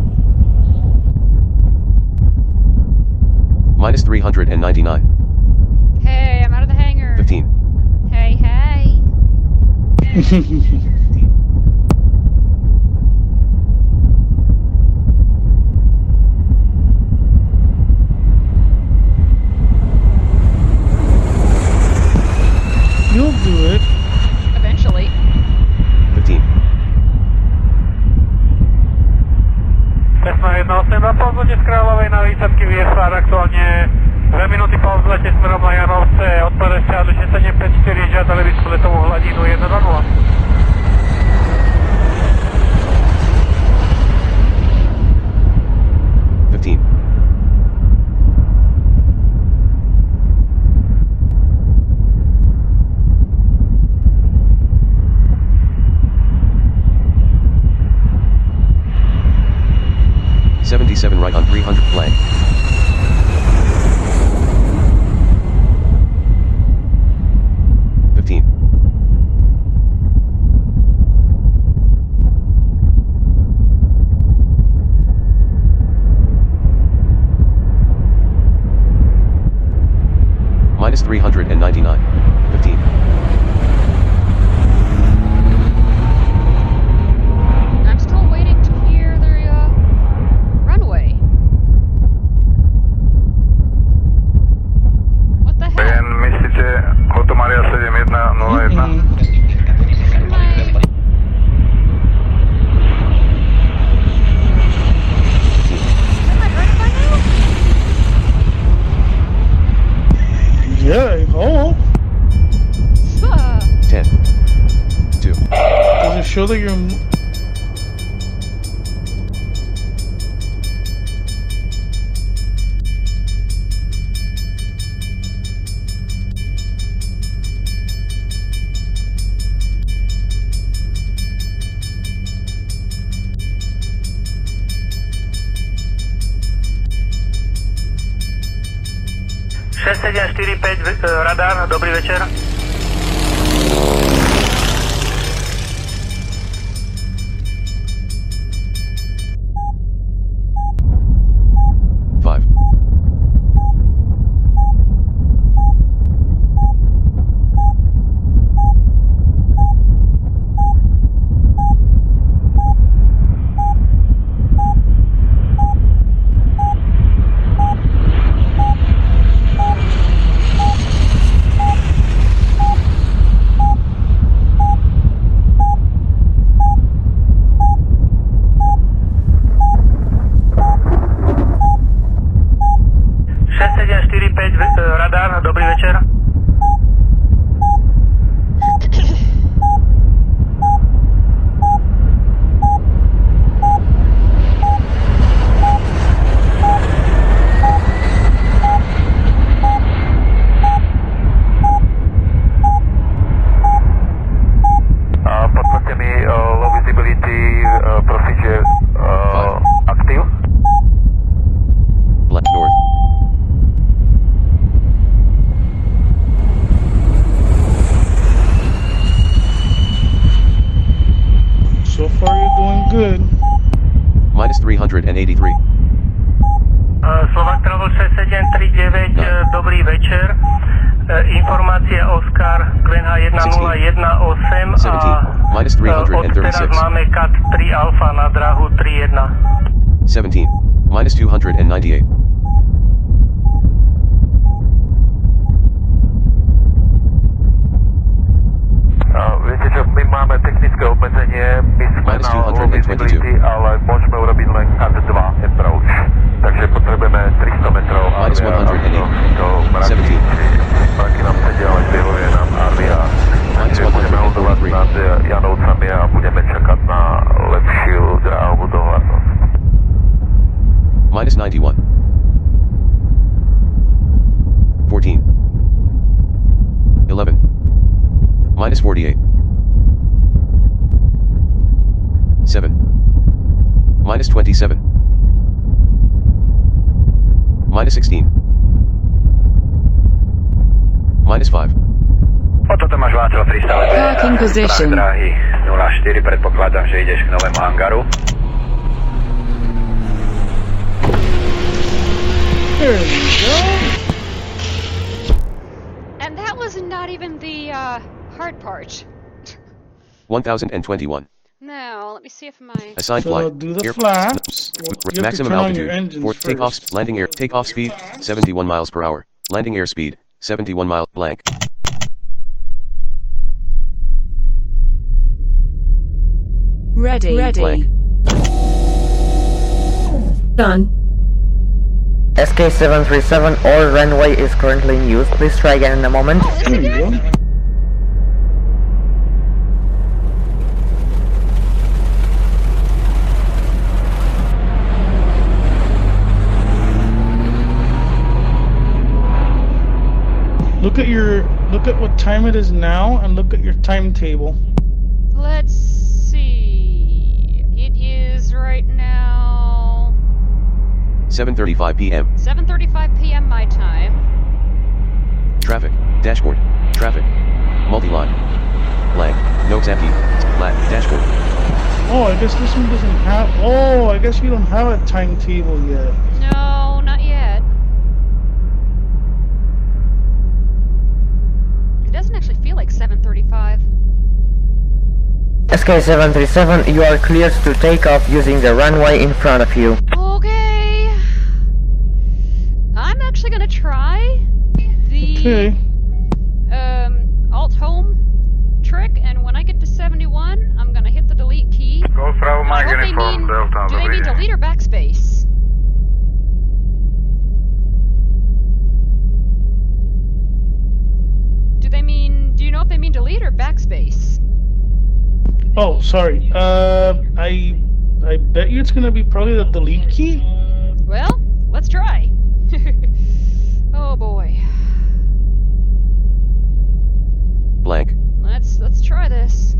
Minus 399. Hey, I'm out of the hangar. 15. Hey, hey. You'll do it. Eventually. 15. Cessna 182 na pozódzie z Královej na výsadky VFR aktuálne 2 minúty po vzlete smerom na Janovce, odpor ešte a 754, žiadali by sme letovú hladinu 1 do 0. .77 right on 300 flank. Minus 399. 15. I'm still waiting to hear the runway. What the heck? Myslíte Hotomaria 7101? Yeah, I hope. 10. 2. Does it show that you're... radar, dobrý večer. radar, dobrý večer. Potvrďte mi low visibility procedure active. Left north. So far you're doing good. Minus 383. Slovak Travel 6739, dobrý večer. Informácia Oscar, Glen 101.18 17. Minus 336. Teraz máme cut 3 alfa na dráhu 31. 17. Minus 298. Viete čo, my máme technické obmedzenie, my sme Minus na 222. visibility, ale môžeme urobiť len cut 2 approach. Takže potrebujeme 300 metrov Minus avia. 108. 17. Mraky nám sedia, ale vyhovuje nám avia. Minus Takže budeme hodovať 133. nad Janovcami a budeme čakať na lepšiu dráhovú dohľadnosť. Minus 91. 14. 11. Minus 48. 7. Minus 27. Minus 16. Minus 5. Toto máš Václav 300 Parking position. Dráhy 04, predpokladám, že ideš k novému hangaru. There we go. And that was not even the hard part. 1021. Now, let me see if my... Assigned So flight. do the Air- flaps. You have to Maximum turn on your altitude. engines For takeoff. first. Landing air. Takeoff speed. 71 miles per hour. Landing airspeed. 71 miles blank. Ready. Blank. Done. SK737, all runway is currently in use. Please try again in a moment. There you go. Look at what time it is now and look at your timetable. Let's see. It is right now 7:35 p.m. 7:35 p.m. my time. Traffic. Dashboard. Traffic. Multi-line. Blank. No empty. Flat. Dashboard. Oh, I guess this one doesn't have. Oh, I guess you don't have a timetable yet. No, not yet. It doesn't actually feel like 7:35. SK737, you are cleared to take off using the runway in front of you. Okay. I'm actually gonna try the Okay. alt home trick, and when I get to 71, I'm gonna hit the delete key. Go Bravo I Mike hope they Uniform mean, Delta, do they dobrý mean deň. delete or backspace? Do you know if they mean delete or backspace? Oh, sorry. I bet you it's gonna be probably the delete key. Well, let's try. Oh boy. Blank. Let's try this.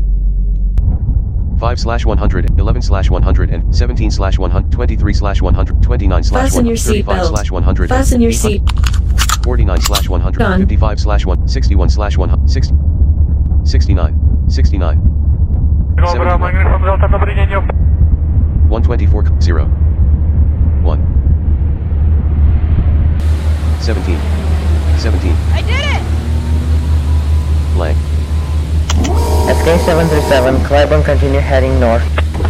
5/100, 11/100, and 17/100, 23/100, 29/100, Fasten your seatbelt. 35/100, Fasten your seat. 49/100, Done. 55/1, 61/100, 60, 69, 69, Go Bravo Mike Uniform Delta, dobrý deň. 124, 0, 1, 17, 17, I did it! blank. SK737, Claiborne, continue heading north.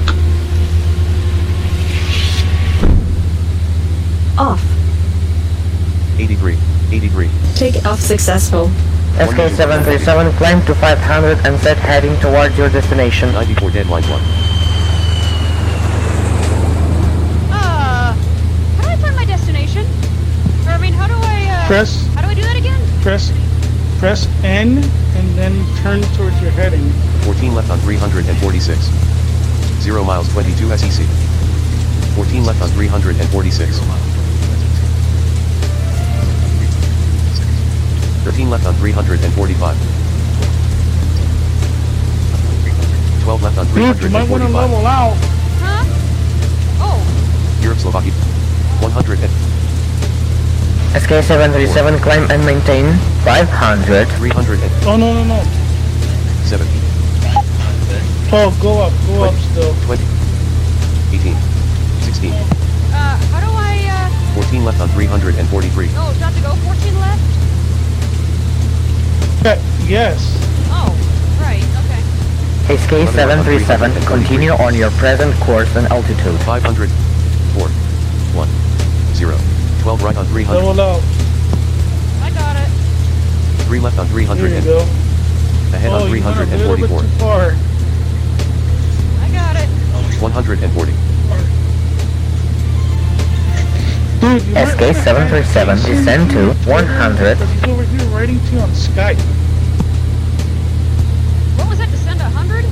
Off. 83, 83, Take off successful. SK737, climb to 500 and set heading towards your destination. 94, deadline 1. How do I find my destination? Or I mean, how do I Press how do I do that again? press N and then turn towards your heading. 14 left on 346. 0 miles 22 SEC. 14 left on 346. 13 left on 345. 12 left on Dude, you might want to 345. level out. Huh? Oh, Europe, Slovakia. 100 and SK737, climb and maintain 500. 307. Oh no. Oh, go up still. 20. 18. 16. how do I 14 left on 343. oh, do I have to go 14 left? Yes. Oh, SK737, continue on your present course and altitude. 500, 4, 1, 0, 12 right on 300, Level out. I got it. 3 left on 300, There you go. ahead on you went a little bit 344, too far. I got it. 140, Dude, you might wanna SK737, descend to 100. Because he's over here writing to you on Skype. What was that? Descend to 100?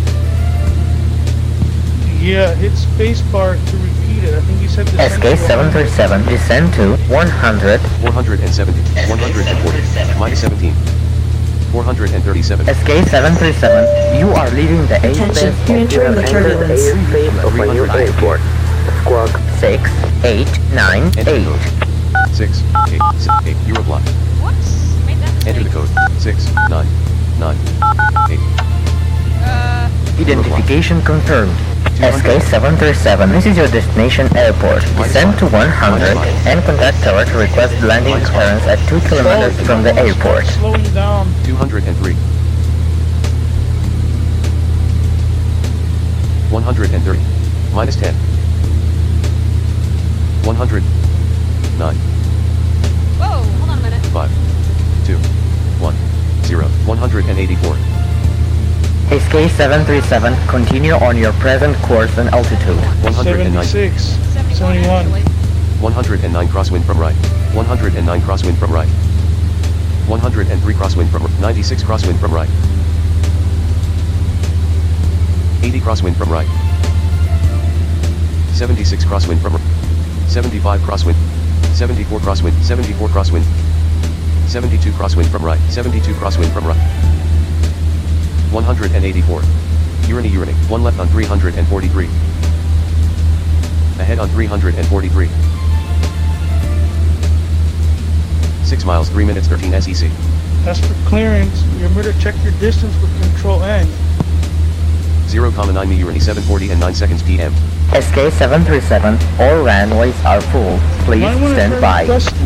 Yeah, hit spacebar to repeat it. I think you said descend to 100. SK737, descend to 100. 470, 140, minus 17, 437, SK737, you are leaving the Attention, airspace. you're entering the turbulence. Of a new airport. Squawk 6, 8, 9, 8. enter the code, 6, 8, 8, Euroblock, Whoops. Made that mistake. enter the code, 6, 9, 9, 8, Identification confirmed. SK737, this is your destination airport. Descend to 100 and contact tower to request landing clearance at 2 kilometers from the airport. Slowing down. 203, 130, minus 10, 100, 9, Whoa, hold on a minute. 5, 2, 1, 0, 184, SK737, continue on your present course and altitude. 109, 76. 71 71. actually. 109 crosswind from right, 109 crosswind from right, 103 crosswind from 96 crosswind from right, 80 crosswind from right, 76 crosswind from 75 crosswind, 74 crosswind, 74 crosswind, 72 crosswind from right, 72 crosswind from right, 184, Urani, 1 left on 343, ahead on 343, 6 miles 3 minutes 13 SEC, As for clearance, remember to check your distance with Control N. 0,9 me Urani 7:40 and 9 seconds PM, SK737, all runways are full. Please Might wanna stand try by. Dustin.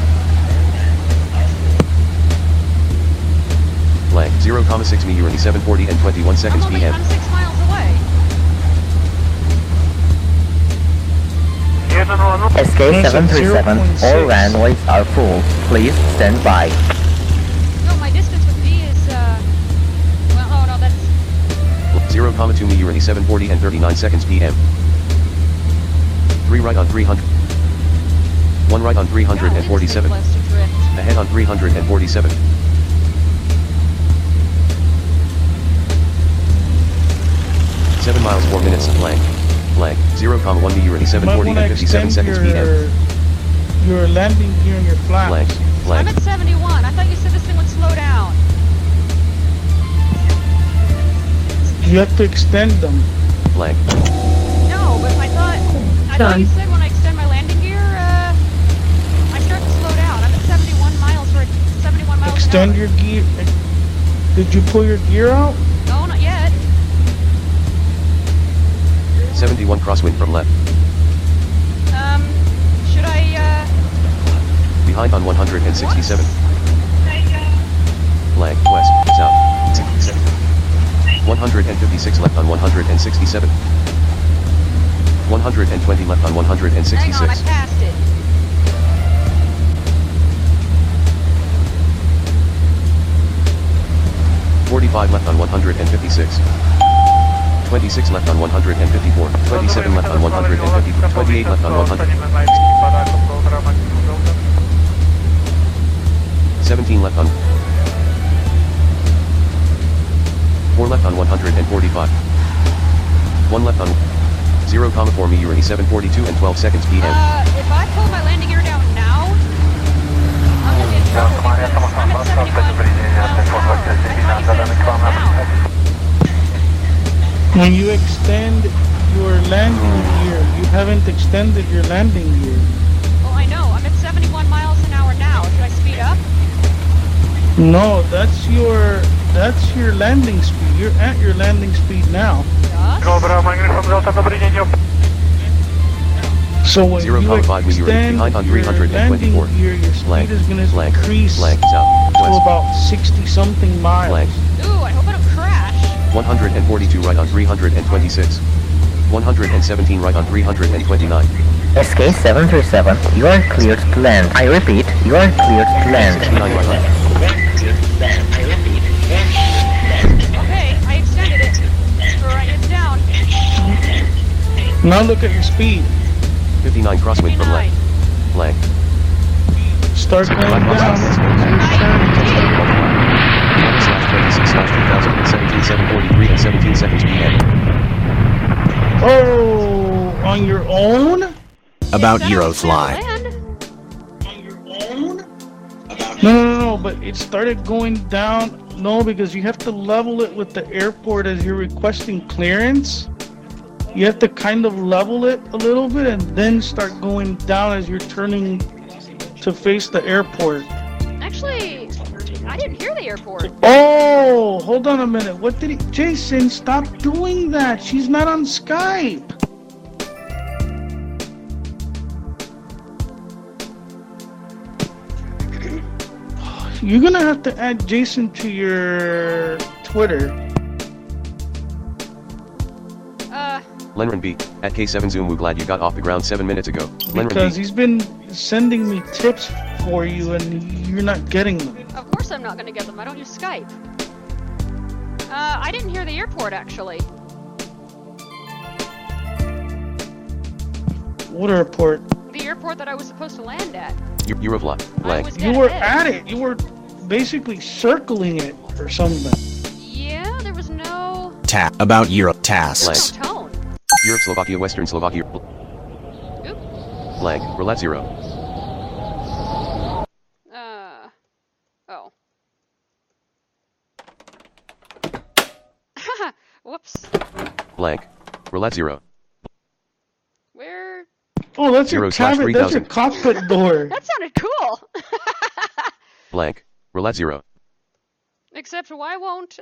blank 0,6 me Urani 7:40 and 21 seconds PM, I'm 6 miles away. SK737, all runways are full. Please stand by. No, my distance with B is, well, oh no, that's, 0,2 me Urani 7:40 and 39 seconds PM, 3 right on 300, 1 right on 347, less to drift. ahead on 347, 7 miles 4 minutes blank, 0,1 me Urani You might 7:40 want to and 57 extend seconds PM, your landing gear and your flaps. blank, I'm blank, at 71. I thought you said this thing would slow down. You have to extend them. blank, No, but I thought you said when I extend my landing gear, I start to slow down. I'm at 71 miles for 71 miles Extend an hour. your gear. Did you pull your gear out? No, not yet. 71 crosswind from left, Should I, behind on 167, blank, west, south, 156 left on 167, 120 left on hang on, I 166, passed it. 45 left on 156, 26 left on 154, 27 left on 150, 28 left on 100, 17 left on 4 left on 145, 1 left on 0,4 me Urani 7:42 and 12 seconds PM, If I pull my landing gear down now, I'm gonna be in trouble because I'm at 71 miles an hour. When you extend your landing gear, you haven't extended your landing gear. Well, I know. I'm at 71 miles an hour now. Should I speed up? No, that's your landing speed. You're at your landing speed now. Yes. So when you 0,5 me Urani extend behind on your 324, landing gear, your speed blank, is going to blank, increase blank, south, to west, about 60 something miles. blank, Ooh, I hope I don't crash. 142 right on 326. 117 right on 329. SK737, you are cleared to land. I repeat, you are cleared to land. 69 right on. Okay, I extended it. Alright, it's down. Now look at your speed. 59 crosswind from left. 59. Blank. Start going Black box down. test note pad. /26/2017 743 and 17 seconds PM. Oh, on your own? About Yes, Eurofly. land. No, but it started going down. No, because you have to level it with the airport as you're requesting clearance. You have to kind of level it a little bit and then start going down as you're turning to face the airport. Actually, I didn't hear the airport. Oh, hold on a minute. What did he... Jason, stop doing that. She's not on Skype. You're gonna have to add Jason to your Twitter. Lenren B. At K7 Zoom. We're glad you got off the ground 7 minutes ago. Lenren Because B. he's been sending me tips for you and you're not getting them. Of course I'm not gonna get them. I don't use Skype. I didn't hear the airport, actually. What airport? The airport that I was supposed to land at. Eurofly. I Blank. was You dead were ahead. at it. You were basically circling it or something. Yeah, there was no About Euro tasks. tone. Europe, Slovakia, Western Slovakia. Oop. Blank. Roulette 0. Oh. Whoops. Blank. Roulette 0. Where? Oh, that's your 0/3000. cabin. That's your cockpit door. That sounded cool. Blank. Roulette 0. Except why won't,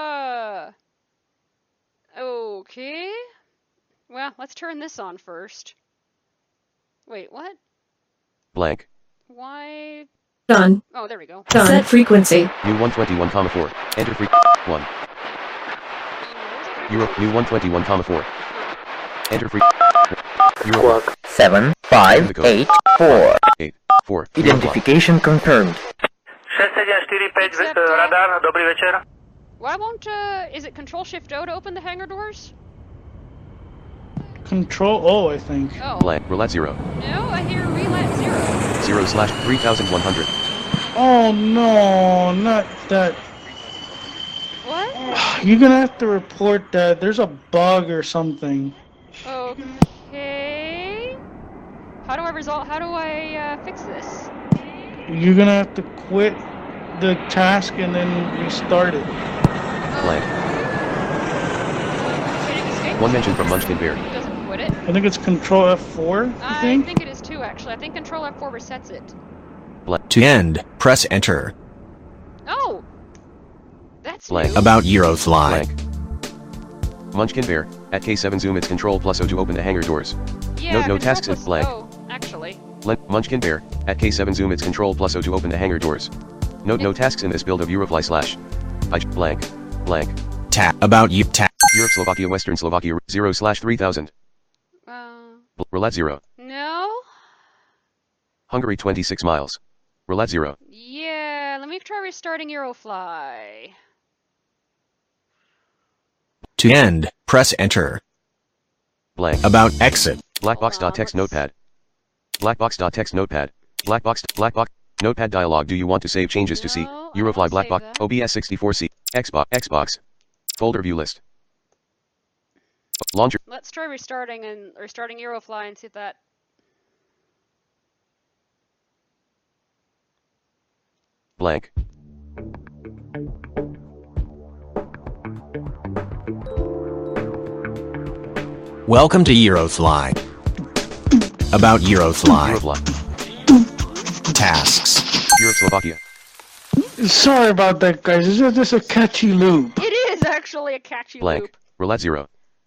okay. Well, let's turn this on first. Wait, what? Blank. Why? Done. Oh, there we go. Set frequency. New 121,4. Enter free. 1. Europe. New 121,4. Enter free. Europe. 7, 5, 8, 4. 8. 4. Identification confirmed. 675 radar, dobrý večer. Why won't, is it Control Shift O to open the hangar doors? Control O, I think. Oh. Blank. Roulette 0. No, I hear Relat 0. 0/3100. Oh no, not that. What? You're gonna have to report that. There's a bug or something. Okay. How do I fix this? You're gonna have to quit the task and then restart it. Blank. Hitting escape? One mention from Munchkin Bear. Doesn't quit it. I think it's Control F4. I I think. think it is too, actually. I think Control F4 resets it. To end, press enter. Oh! That's Blank. new. About Eurofly. Blank. Munchkin Bear. At K7 Zoom. It's Control plus O to open the hangar doors. Yeah, no Control tasks plus is blank. O, actually. Munchkin Bear. At K7 Zoom. It's Control plus O to open the hangar doors. Note no tasks in this build of Eurofly / I blank. Blank. About you. Europe, Slovakia, Western Slovakia. 0/3000. Roulette 0. No? Hungary 26 miles. Roulette 0. Yeah, let me try restarting Eurofly. To end, press enter. Blank. About exit. Blackbox.text notepad. Blackbox.text notepad. Blackbox. Notepad dialog. Do you want to save changes to C? No, I Eurofly won't save Blackbox. that. OBS 64C. Xbox. Folder view list. Launcher. Let's try restarting Eurofly and see if that... Blank. Welcome to Eurofly. About Eurofly. Eurofly. Tasks. Europe, Slovakia. Sorry about that, guys. This is just a catchy loop. It is actually a catchy Blank. loop. Roulette 0.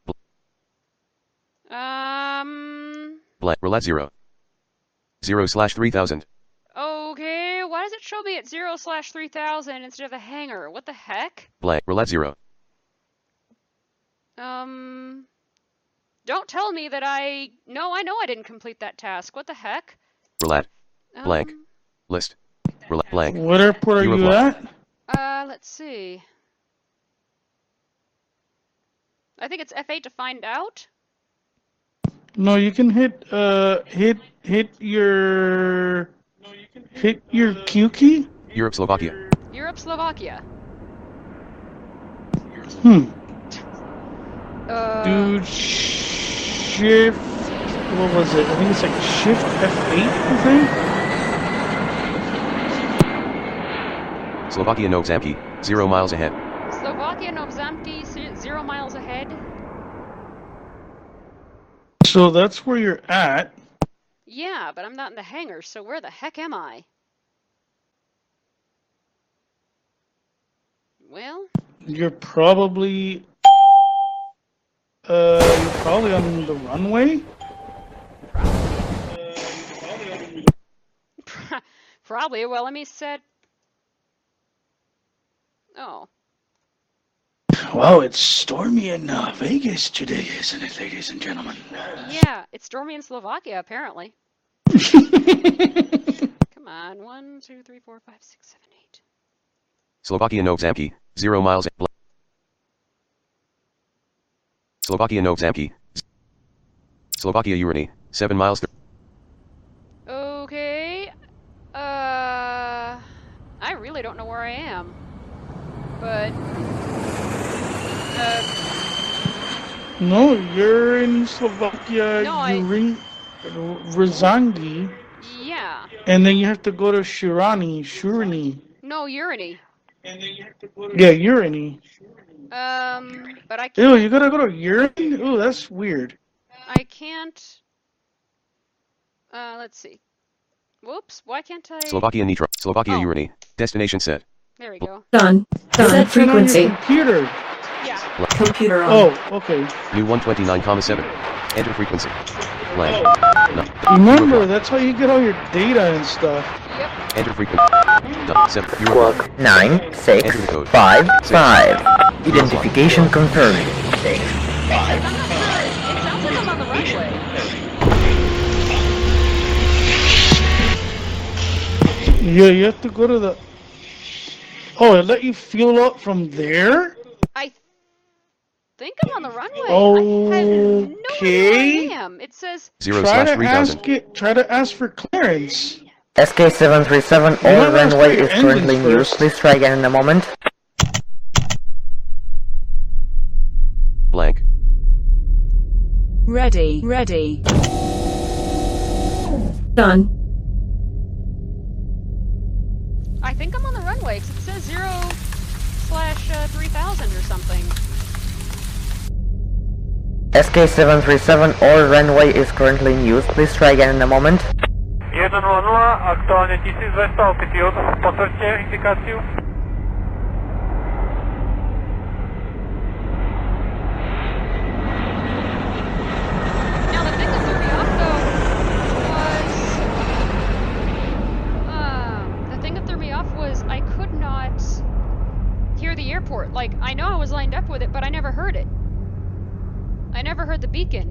Blank. Roulette 0. 0/3000. Okay, why does it show me at 0/3000 instead of a hangar? What the heck? Blank. Roulette 0. Don't tell me that I know I didn't complete that task. What the heck? Relat. Blank. List. Relat. Blank. What airport are you at? Let's see. I think it's F8 to find out. No, you can hit your Q key. Europe, Slovakia. Europe, Slovakia. Dude, shift. What was it? I think it's like shift F8. I think. Slovakia, Novo Zamki, 0 miles ahead. Slovakia, Novo Zamki, 0 miles ahead. So that's where you're at. Yeah, but I'm not in the hangar, so where the heck am I? Well, you're probably on the runway. Probably. Well, let me set. Oh. Wow, it's stormy in Vegas today, isn't it, ladies and gentlemen? Yeah, it's stormy in Slovakia, apparently. Come on, 1, 2, 3, 4, 5, 6, 7, 8. Slovakia, Novo Zamki, 0 miles. Slovakia, Novo Zamki. Slovakia, Urani, 7 miles. Okay. I really don't know where I am. But. No, you're in Slovakia. No, Ryazanki. Yeah. And then you have to go to Shurani. No, Urani. Yeah, Urani. But I can't. Ew, you gotta go to Urani? Ooh, that's weird. I can't. Let's see. Whoops, why can't I? Slovakia, Nitra. Slovakia, Urani. Destination set. There we go. Done. Set frequency. Computer. Yeah. Computer on. Oh, okay. New 129,7. Enter frequency. Blank. No. Remember, that's how you get all your data and stuff. Yep. Enter frequency. 7. Squawk 9655. Identification confirmed. 6, 5. It sounds like I'm on the runway. Yeah, you have to go to the. Oh, it let you fuel up from there? I think I'm on the runway. I have no idea where I am. It says 0/3000. Try to ask for clearance. SK737, all runway is currently in use. Please try again in a moment. Blank. Ready. Done. I think I'm on the runway because it says 0/3000 or something. SK737, all runway is currently in use. Please try again in a moment. 100, aktuálne 1200, opity potvrďte indikáciu. Now the thing that threw me off though was I could not hear the airport. Like, I know I was lined up with it, but I never heard it. I never heard the beacon.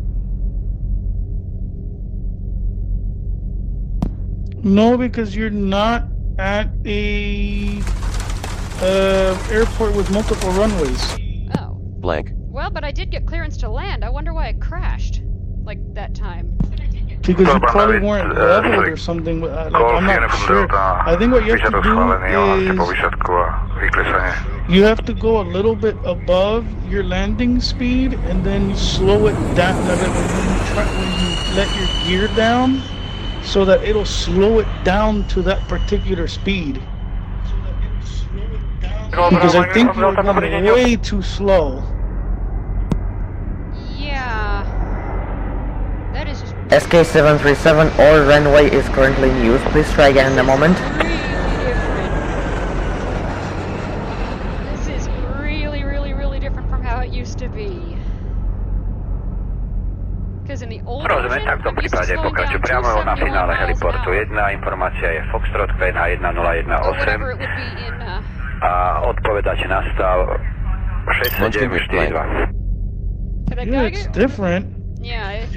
No, because you're not at a airport with multiple runways. Oh. Blank. Well, but I did get clearance to land. I wonder why it crashed like that time. Because you probably weren't leveled or something. Like, I'm not sure. I think what you have to do is you have to go a little bit above your landing speed and then slow it down when you let your gear down, so that it'll slow it down to that particular speed. Because I think you're going way too slow. Yeah. That is just SK737, all runway is currently in use. Please try again in a moment. This is really different from how it used to be. Because in the old Rozumiem, tak v tom prípade pokračuj priamo na finále heliportu 1, informácia je Foxtrot QNH 1018 a odpovedač nastal 67942. It's different. Yeah.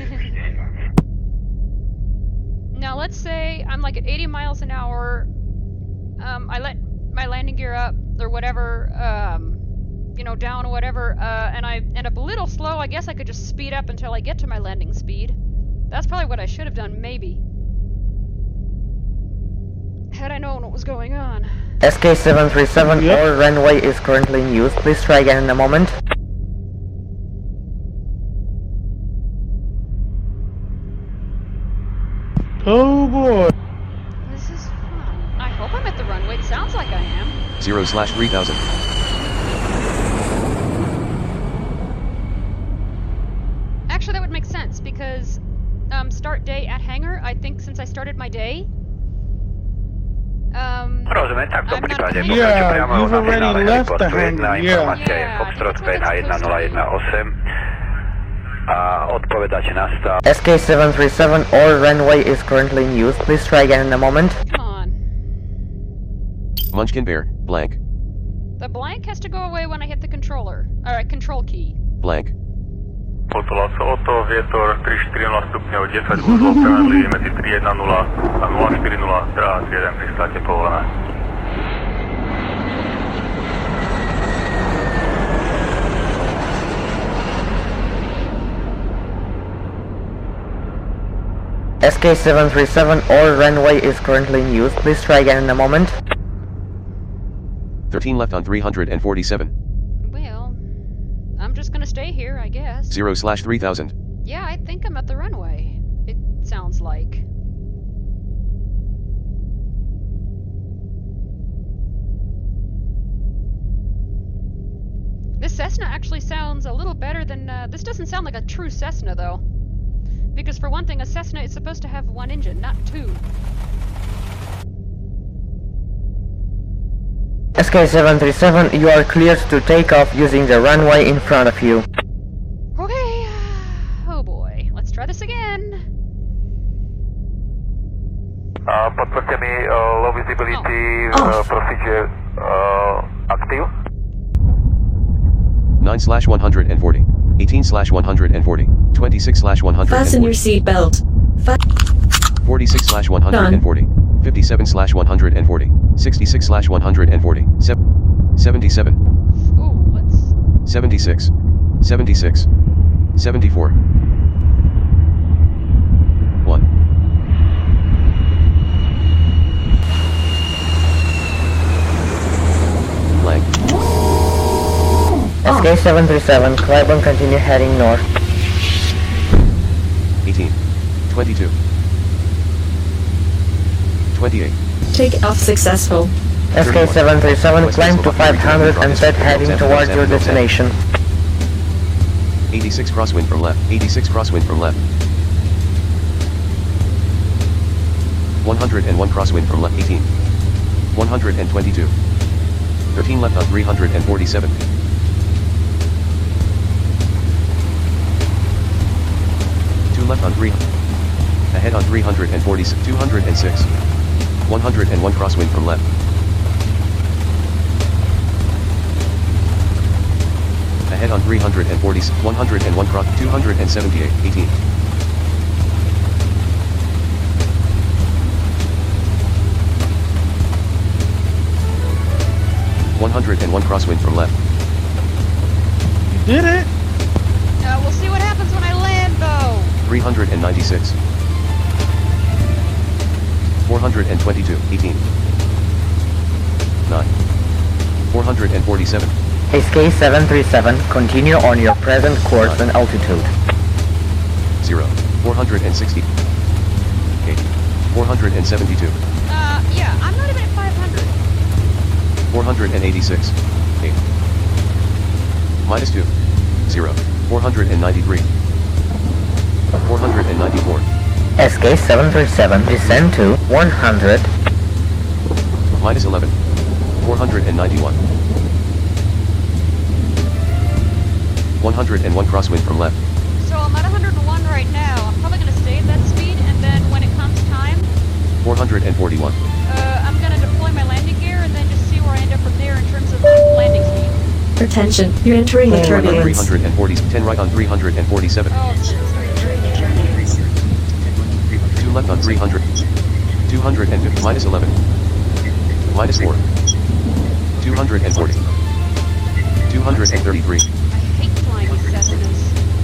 Now let's say I'm like at 80 miles an hour. I let my landing gear up or whatever, you know, down or whatever, and I end up a little slow. I guess I could just speed up until I get to my landing speed. That's probably what I should have done, maybe. Had I known what was going on. SK737, all runway is currently in use. Please try again in a moment. Oh boy. This is fun. I hope I'm at the runway. It sounds like I am. 0/3000. Actually, that would make sense because start day at hangar. I think since I started my day. Rozumiem, tak, v tom prípade Yeah, you've already left the hangar, informácia je Foxtrot na 1018 a odpovedáte na stav. SK737, all runway is currently in use. Please try again in a moment. Come on. Munchkin Bear, blank, The blank has to go away when I hit the controller. Alright, control key. blank. Potula sa o to, vietor 340 stupňov, 10 uzlov premenlí medzi 310 a 040, teda 1 pristáte povolené. SK737, all runway is currently in use. Please try again in a moment. 13 left on 347. Well, I'm just gonna stay here, I guess. 0/3000. Yeah, I think I'm at the runway. It sounds like. This Cessna actually sounds a little better than, this doesn't sound like a true Cessna, though. Because for one thing, a Cessna is supposed to have one engine, not two. SK737, you are cleared to take off using the runway in front of you. Okay. Oh boy. Let's try this again. Potvrďte mi low visibility procedure active. 9/140. 18/140. 26/140. Fasten your seatbelt. 46/140. 57/140. 66/140. 77. Ooh, let's... 76. 76. 74. 1. Blank. SK737, climb and continue heading north. 18. 22. 28. Take off successful. SK737, climb to 500 and start heading towards your destination. 86 crosswind from left. 86 crosswind from left. 101 crosswind from left. 18. 122. 13 left on 347. 2 left on 3. Ahead on 346. 206. 101 crosswind from left. Ahead on 340. 101 cross. 278. 18. 101 crosswind from left. You did it. we'll see what happens when I land, though. 396. 422. 18. 9. 447. SK737, continue on your present course and altitude. 0. 460. 8. 472. Yeah, I'm not even at 500. 486. 8. Minus 2. 0. 493. 494. SK737, descend to 100. Minus 11. 491. 101 crosswind from left. So I'm at 101 right now. I'm probably going to stay at that speed, and then when it comes time, 441. I'm going to deploy my landing gear and then just see where I end up from there in terms of landing speed. Attention, you're entering a turbulence. 340, 10 right on 347. Oh, 2 left on 300. 250, minus 11. Minus 4. 240. 233. I hate flying with Cessnas.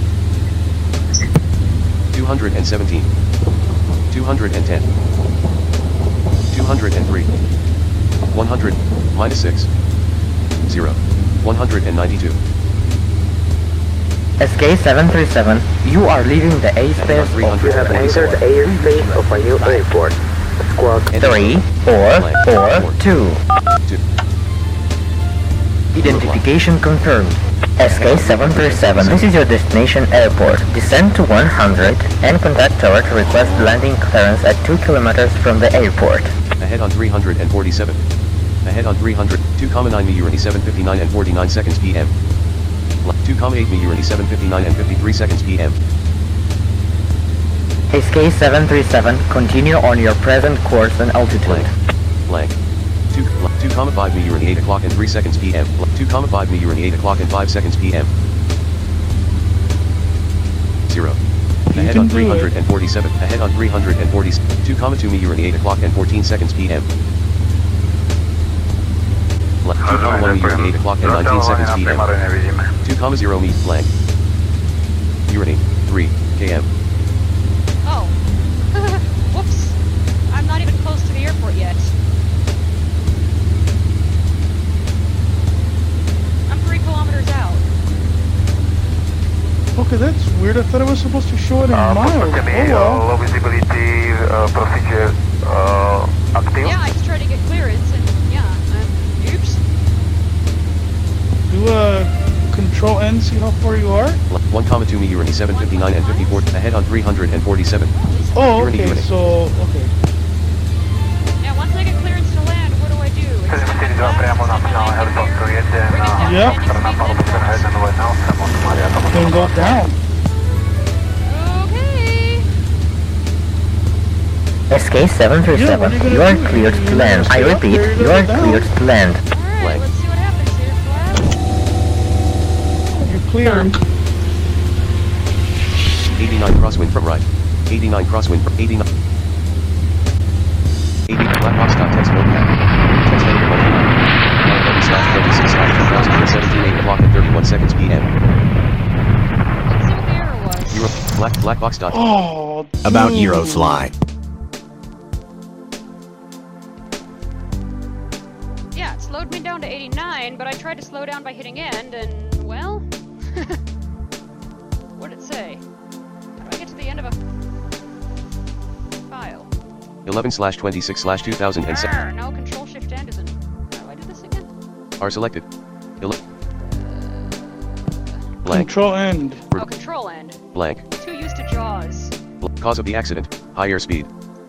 217. 210. 203. 100, minus 6. 0. 192. SK737, you are leaving the airspace of... You have entered the airspace of a new airport. Squawk 3, 4, 2. Identification confirmed. SK737, this is your destination airport. Descend to 100 and contact tower to request landing clearance at 2 kilometers from the airport. Ahead on 347. Ahead on 300, 2,9 me 7:59 and 49 seconds PM. 2,8 me 7:59 and 53 seconds PM. SK737, continue on your present course and altitude. Blank. 2,5 me 8 o'clock and 3 seconds PM. 2,5 me 8 o'clock and 5 seconds PM. 0. Ahead on 347. Ahead on 340. 2,2 me 8 o'clock and 14 seconds PM. 2,1 me 8 o'clock and 19 seconds PM. 2,0 me blank. Urine 3 km. Oh. Whoops. I'm not even close to the airport yet. I'm 3 kilometers out. Okay, that's weird. I thought it was supposed to show it in miles. Oh well. Low visibility procedure active. Yeah, I just tried to get clearance and yeah, oops. Do a control N, see how far you are? 1,2 me 7:59 and 54. Ahead on 347. Oh, okay, so, okay. Yeah, once I get clearance to land, what do I do? Yeah. Then go down. Okay. SK737, you are cleared to land. I repeat, you are cleared to land. Alright, let's see what happens here, Flab. You're cleared. 89 crosswind from right. 89 crosswind from 89. 80 black box dot text notepad. Text editor /26/2017 8 o'clock and 31 seconds PM. Let's see what the error was. Black box dot. Oh, About dude. Eurofly. Yeah, it slowed me down to 89, but I tried to slow down by hitting end, and, well... what did it say? How do I get to the end of a file? 11/26/2007. No, control shift end isn't... How do I do this again? Are selected. Blank. Control end. Oh, control end. Blank. Too used to JAWS. Cause of the accident. High airspeed.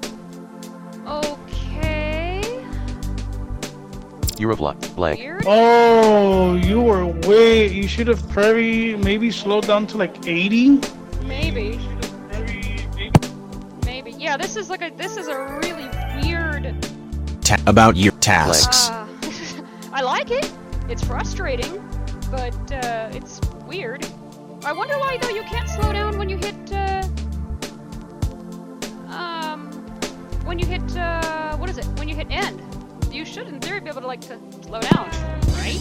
Okay... Eurofly. Blank. Weird. Oh, you were way... You should have maybe slowed down to like 80? Maybe. Maybe. Yeah, this is a really weird... About your tasks. I like it. It's frustrating, but it's weird. I wonder why though you can't slow down when you hit what is it? When you hit end. You should in theory be able to to slow down, right?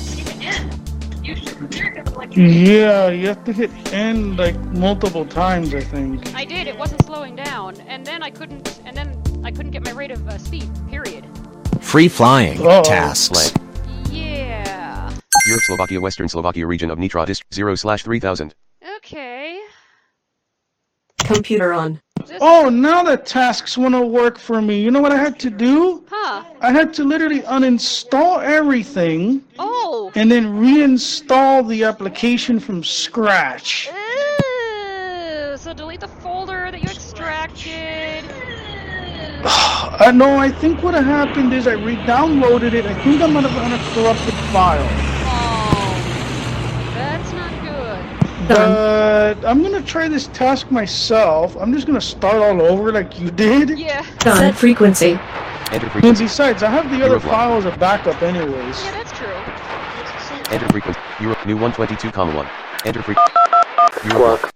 Yeah, you have to hit end like multiple times, I think. I did. It wasn't slowing down, and then I couldn't get my rate of speed. Period. Free flying tasks. Blank. Yeah. Europe, Slovakia, Western Slovakia region of Nitra District 0/3000. Okay. Computer on. Oh, now the tasks want to work for me. You know what I had to do? Huh. I had to literally uninstall everything. Oh. And then reinstall the application from scratch. So delete the folder that you extracted. No, I think what happened is I re-downloaded it. I think I might have on a corrupted file. Oh, that's not good. But I'm gonna try this task myself. I'm just gonna start all over like you did. Yeah. Set frequency. Enter And frequency. besides, I have the other file as a backup anyways. Yeah, that's true. Enter frequency. Euro. New 122,1. Enter frequency. Squawk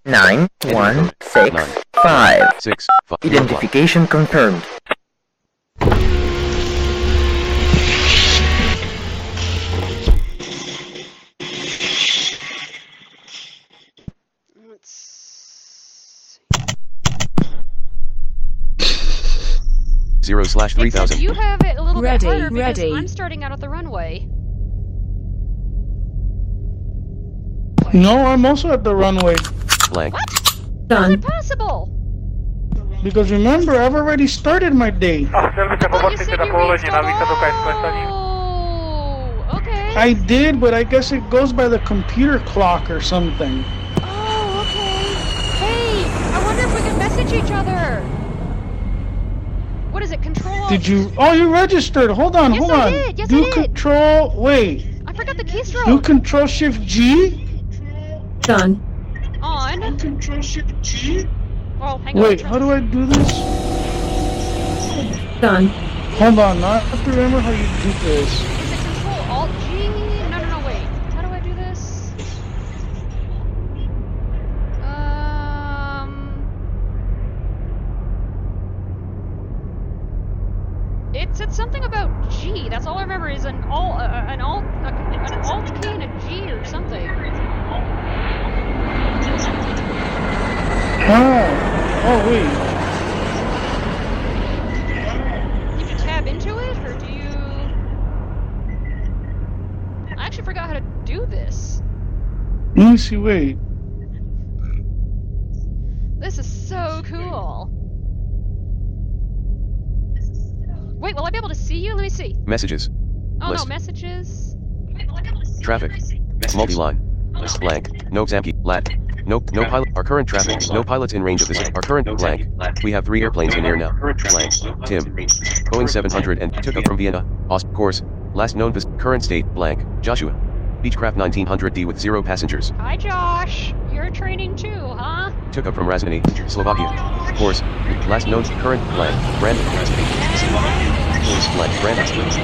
9165. 6. Identification confirmed. Let's... 0/3000. You have it a little Ready, bit harder because ready. I'm starting out at the runway. No, I'm also at the runway. Blank. What? How's Done. it possible? Because remember, I've already started my day. Well, you said you reinstalled... Oh, okay. I did, but I guess it goes by the computer clock or something. Oh, okay. Hey, I wonder if we can message each other. What is it? Control. Did you? Oh, you registered. Hold on, Yes, hold I on. did. Yes, I Do did. Control. Wait. I forgot the keystroke. Do Control Shift G. Done. On. Control Shift G. Well, hang on. Wait, how do I do this? Done. Hold on, I have to remember how you do this. Is it Control Alt G? No, wait. How do I do this? It said something about G. That's all I remember is an alt key and a G or something. Oh, wait. You can tab into it, or do you... I actually forgot how to do this. Let me see, wait. This is so cool. Wait, will I be able to see you? Let me see. Messages. Oh List. no, messages. Traffic. Multi-line. Blank. No Zamkey. Lat. No pilot. Our current traffic. No pilots in range of this. Our current blank. We have 3 airplanes in air now. Blank. Tim. Boeing 700 and took up from Vienna. Course. Last known current state. Blank. Joshua. Beechcraft 1900D with 0 passengers. Hi Josh. You're training too, huh? Took up from Razmany, Slovakia. Course. Last known current blank. Brandon. Course blank. Brandon.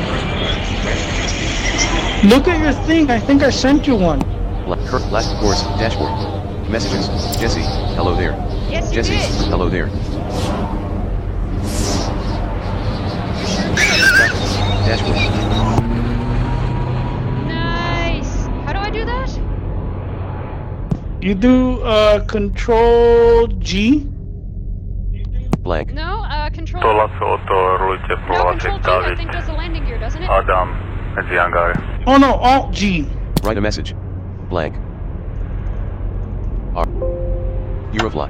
Look at your thing. I think I sent you one. Last course. Dashboard. Messages. Jesse. Hello there. Yes, you Jesse. did. Hello there. Dashboard. Nice. How do I do that? You do Control G. Blank. No, control. Tuolla suotorujte No, control G I Polatic think does the landing gear, doesn't it? Adam Edziangari. Oh no, Alt G. Write a message. Blank. R. Eurofly.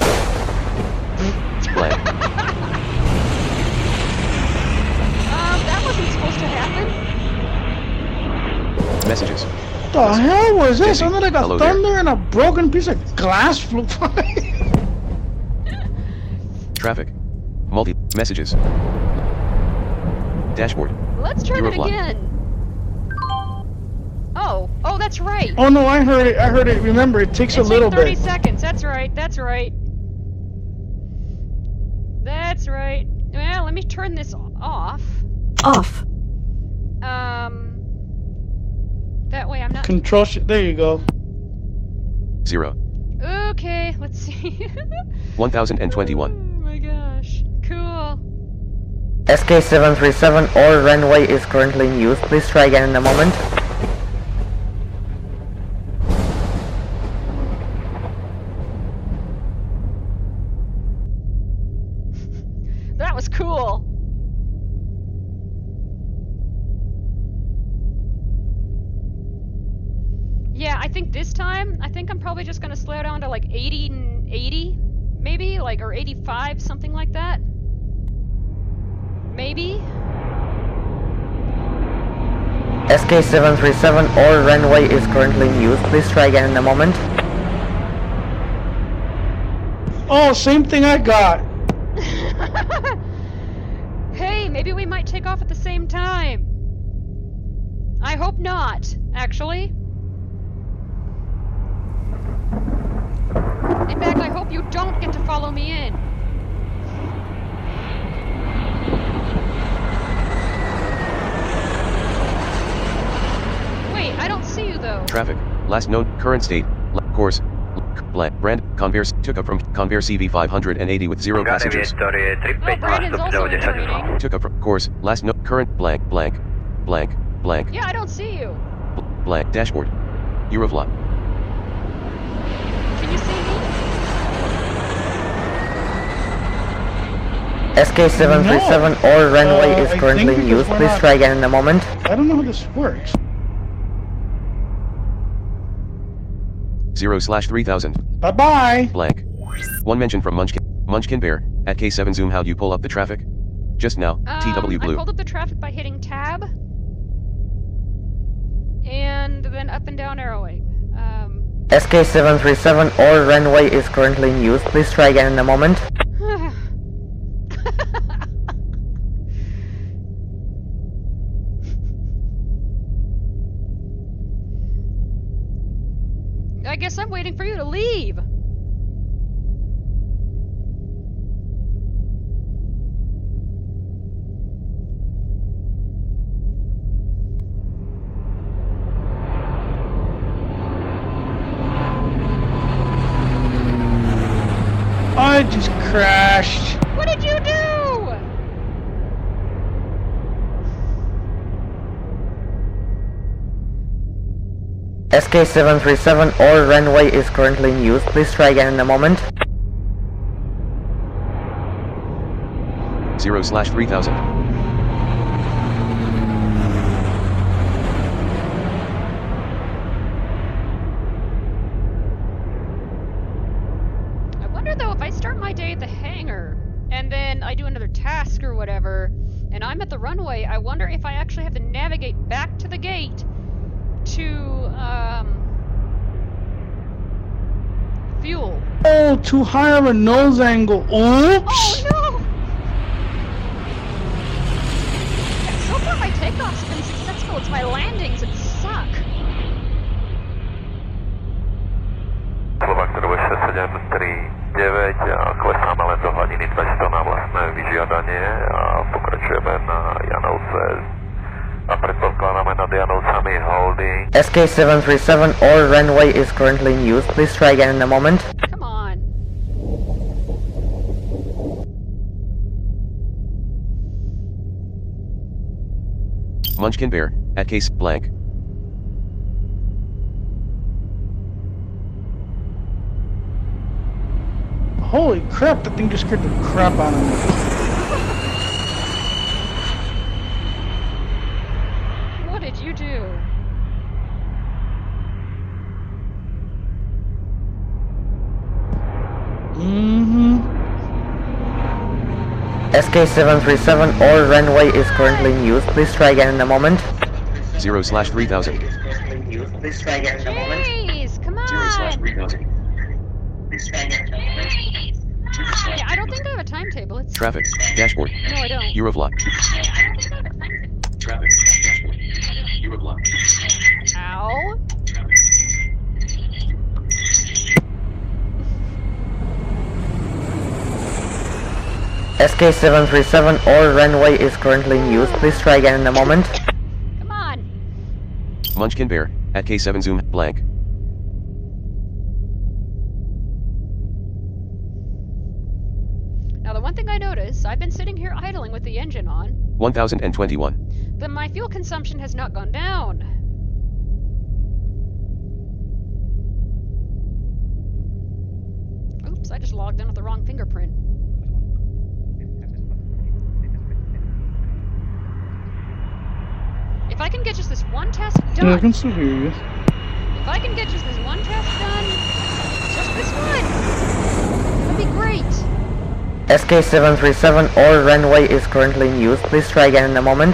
Blank. That wasn't supposed to happen. Messages. What the hell was this? Jesse, Sounded like a hello there. thunder and a broken piece of glass flew by. Traffic. Messages. Dashboard. Let's try that Eurofly. again. Oh, that's right. Oh no, I heard it. Remember, it takes a It's little like 30 bit. seconds. That's right. That's right. Well, let me turn this off. Off. That way I'm not... Control Shift. There you go. 0. Okay, let's see. 1021. Oh my gosh. Cool. SK737, all runway is currently in use. Please try again in a moment. That was cool. Yeah, I think this time, I'm probably just gonna slow down to like 80, maybe, like, or 85, something like that. Maybe? SK737, all runway is currently in use. Please try again in a moment. Oh, same thing I got. Hey, maybe we might take off at the same time. I hope not, actually. In fact, I hope you don't get to follow me in. Wait, I don't see you though. Traffic. Last known current state. Course. Brand Converse took up from Converse CV 580 with 0 passengers. Oh, Brandon's also in training. Took up from course. Last known current blank. Yeah, I don't see you. Blank dashboard. Eurovlot. Can you see me? SK737 all runway is currently in use. Please try again in a moment. I don't know how this works. 0/3000. Bye-bye. Blank. One mention from Munchkin Bear. At K7 Zoom, how'd you pull up the traffic? Just now, TW Blue. I pulled up the traffic by hitting tab. And then up and down arrowing. SK737 all runway is currently in use. Please try again in a moment. I guess I'm waiting for you to leave. I just crashed. What did you do? SK737 all runway is currently in use. Please try again in a moment. 0/3000. I wonder though, if I start my day at the hangar and then I do another task or whatever and I'm at the runway, I wonder if I actually have to navigate back to the gate to fuel. Oh, too high of a nose angle. Oops. Oh no! Yeah, so far my takeoff's been successful. It's my landings that suck. Slovak 26739, klesáme len do hladiny 200 na vlastné vyžiadanie a pokračujeme na Janovce. A predpokladáme nad Janovcami holding. SK737 all runway is currently in use. Please try again in a moment. Come on. Munchkin Bear. At case blank. Holy crap, that thing just scared the crap out of me. What did you do? SK737 all runway is currently in use. Please try again in a moment. 0/3000. Please try again in a moment. Jeez, come on! 0/3000. Yeah, I don't think I have a timetable. It's Traffic. Dashboard. No, I don't. Eurovlot. Traffic. Dashboard. Eurovlot. Ow. SK737 all runway is currently in use. Please try again in a moment. Come on. Munchkin Bear. At K7 Zoom blank. Now the one thing I notice, I've been sitting here idling with the engine on. 1021. But my fuel consumption has not gone down. Oops, I just logged in with the wrong fingerprint. If I can get just this one task done. Yeah, I can still hear you. If I can get just this one task done, just this one, that'd be great. SK737 all runway is currently in use. Please try again in a moment.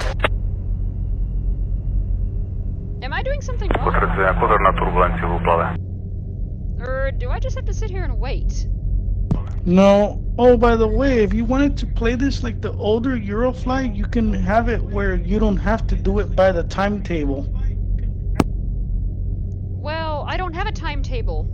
Am I doing something wrong? Potvrdzuje pozor na turbulenciu v úplave. Or do I just have to sit here and wait? No. Oh, by the way, if you wanted to play this like the older Eurofly, you can have it where you don't have to do it by the timetable. Well, I don't have a timetable.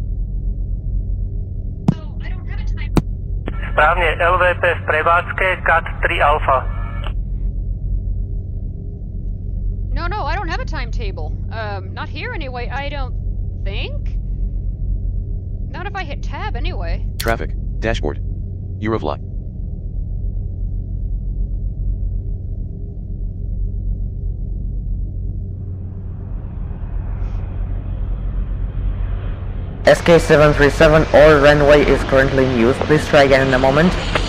Správne, LVP v prevádzke, CAT 3 Alpha. No, I don't don't have a timetable. Not here anyway, I don't think? Not if I hit tab anyway. Traffic. Dashboard. Eurofly. SK737, all runway is currently in use. Please try again in a moment.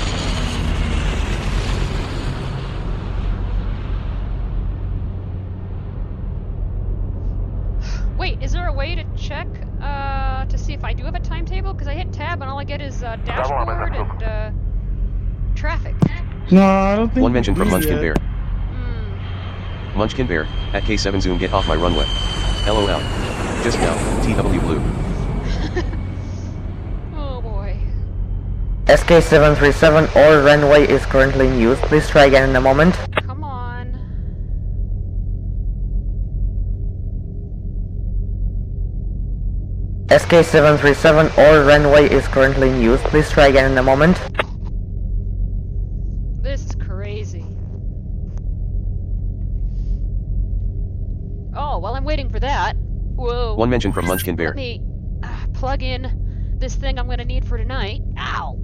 Wait, is there a way to check, to see if I do have a timetable? Because I hit tab and all I get is, dashboard and, traffic. No, I don't think. One mention from we Munchkin did. Bear. Munchkin Bear, at K7 Zoom, get off my runway. LOL. Just now, TW Blue. Oh boy. SK737, all runway is currently in use. Please try again in a moment. Come on. SK737, all runway is currently in use. Please try again in a moment. This is crazy. Oh, while I'm waiting for that. Whoa. One mention from Munchkin Bear. Let me plug in this thing I'm gonna need for tonight. Ow!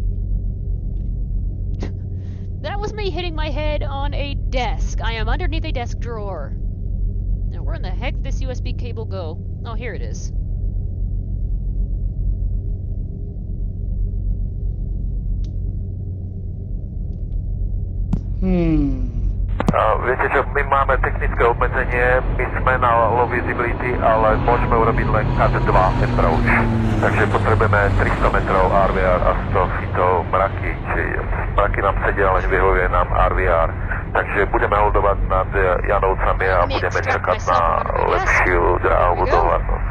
That was me hitting my head on a desk. I am underneath a desk drawer. Now, where in the heck did this USB cable go? Oh, here it is. Viete čo, my máme technické obmedzenie, my sme na low visibility, ale môžeme urobiť len cut 2 approach. Takže potrebujeme 300 metrov RVR a 100 feetov mraky, či mraky nám sedia, ale nevyhovuje nám RVR. Takže budeme holdovať nad Janovcami a budeme čakať na lepšiu dráhovú dohľadnosť.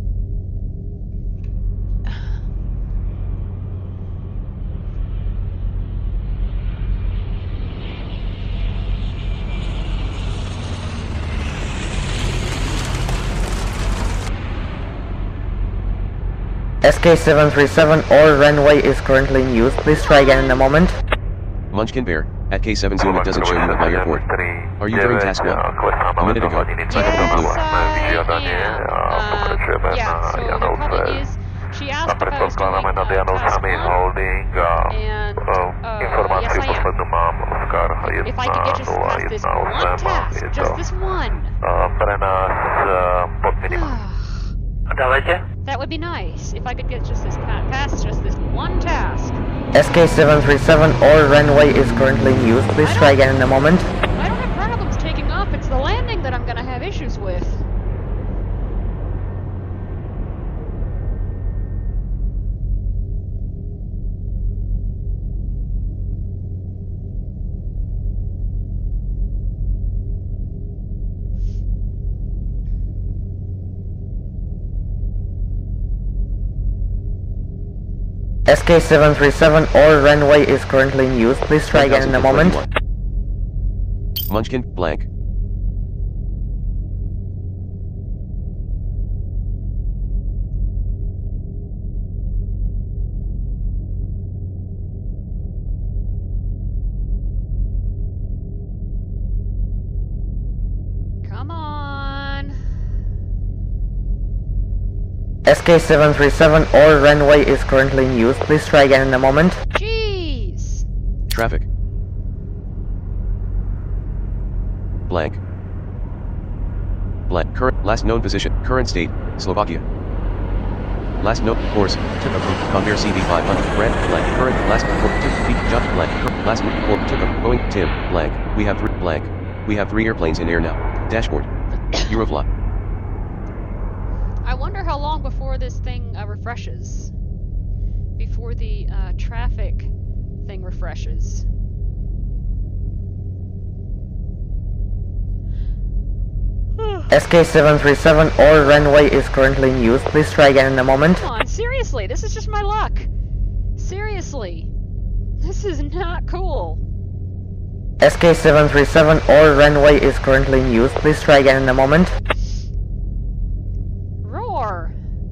SK737, all runway is currently in use. Please try again in a moment. Munchkin Bear, at K7 Zoom, it doesn't show you at my airport. Are you during task 1? A minute ago, TW Blue. Yeah, so the problem is, she asked if I was doing task 1, and, yes I am. If I could get just this one task, just this one. That would be nice, if I could get just this past just this one task. SK737, all runway is currently in use. Please try again in a moment. I don't have problems taking off, it's the landing that I'm gonna have issues with. SK737, all runway is currently in use. Please try again in a moment. Munchkin, blank. Come on. SK737, all runway is currently in use. Please try again in a moment. Jeez. Traffic. Blank. Blank. Current, last known position, current state, Slovakia. Last known course, took a Convair CV500, brand, blank. Current, last, took peak, jump, blank. Last, took a Boeing, Tim, blank. We have blank. We have 3 airplanes in air now. Dashboard. Eurofly. I wonder how long before this thing refreshes. Before the traffic thing refreshes. SK737, all runway is currently in use. Please try again in a moment. Come on, seriously, this is just my luck. Seriously. This is not cool. SK737, all runway is currently in use. Please try again in a moment. Roar.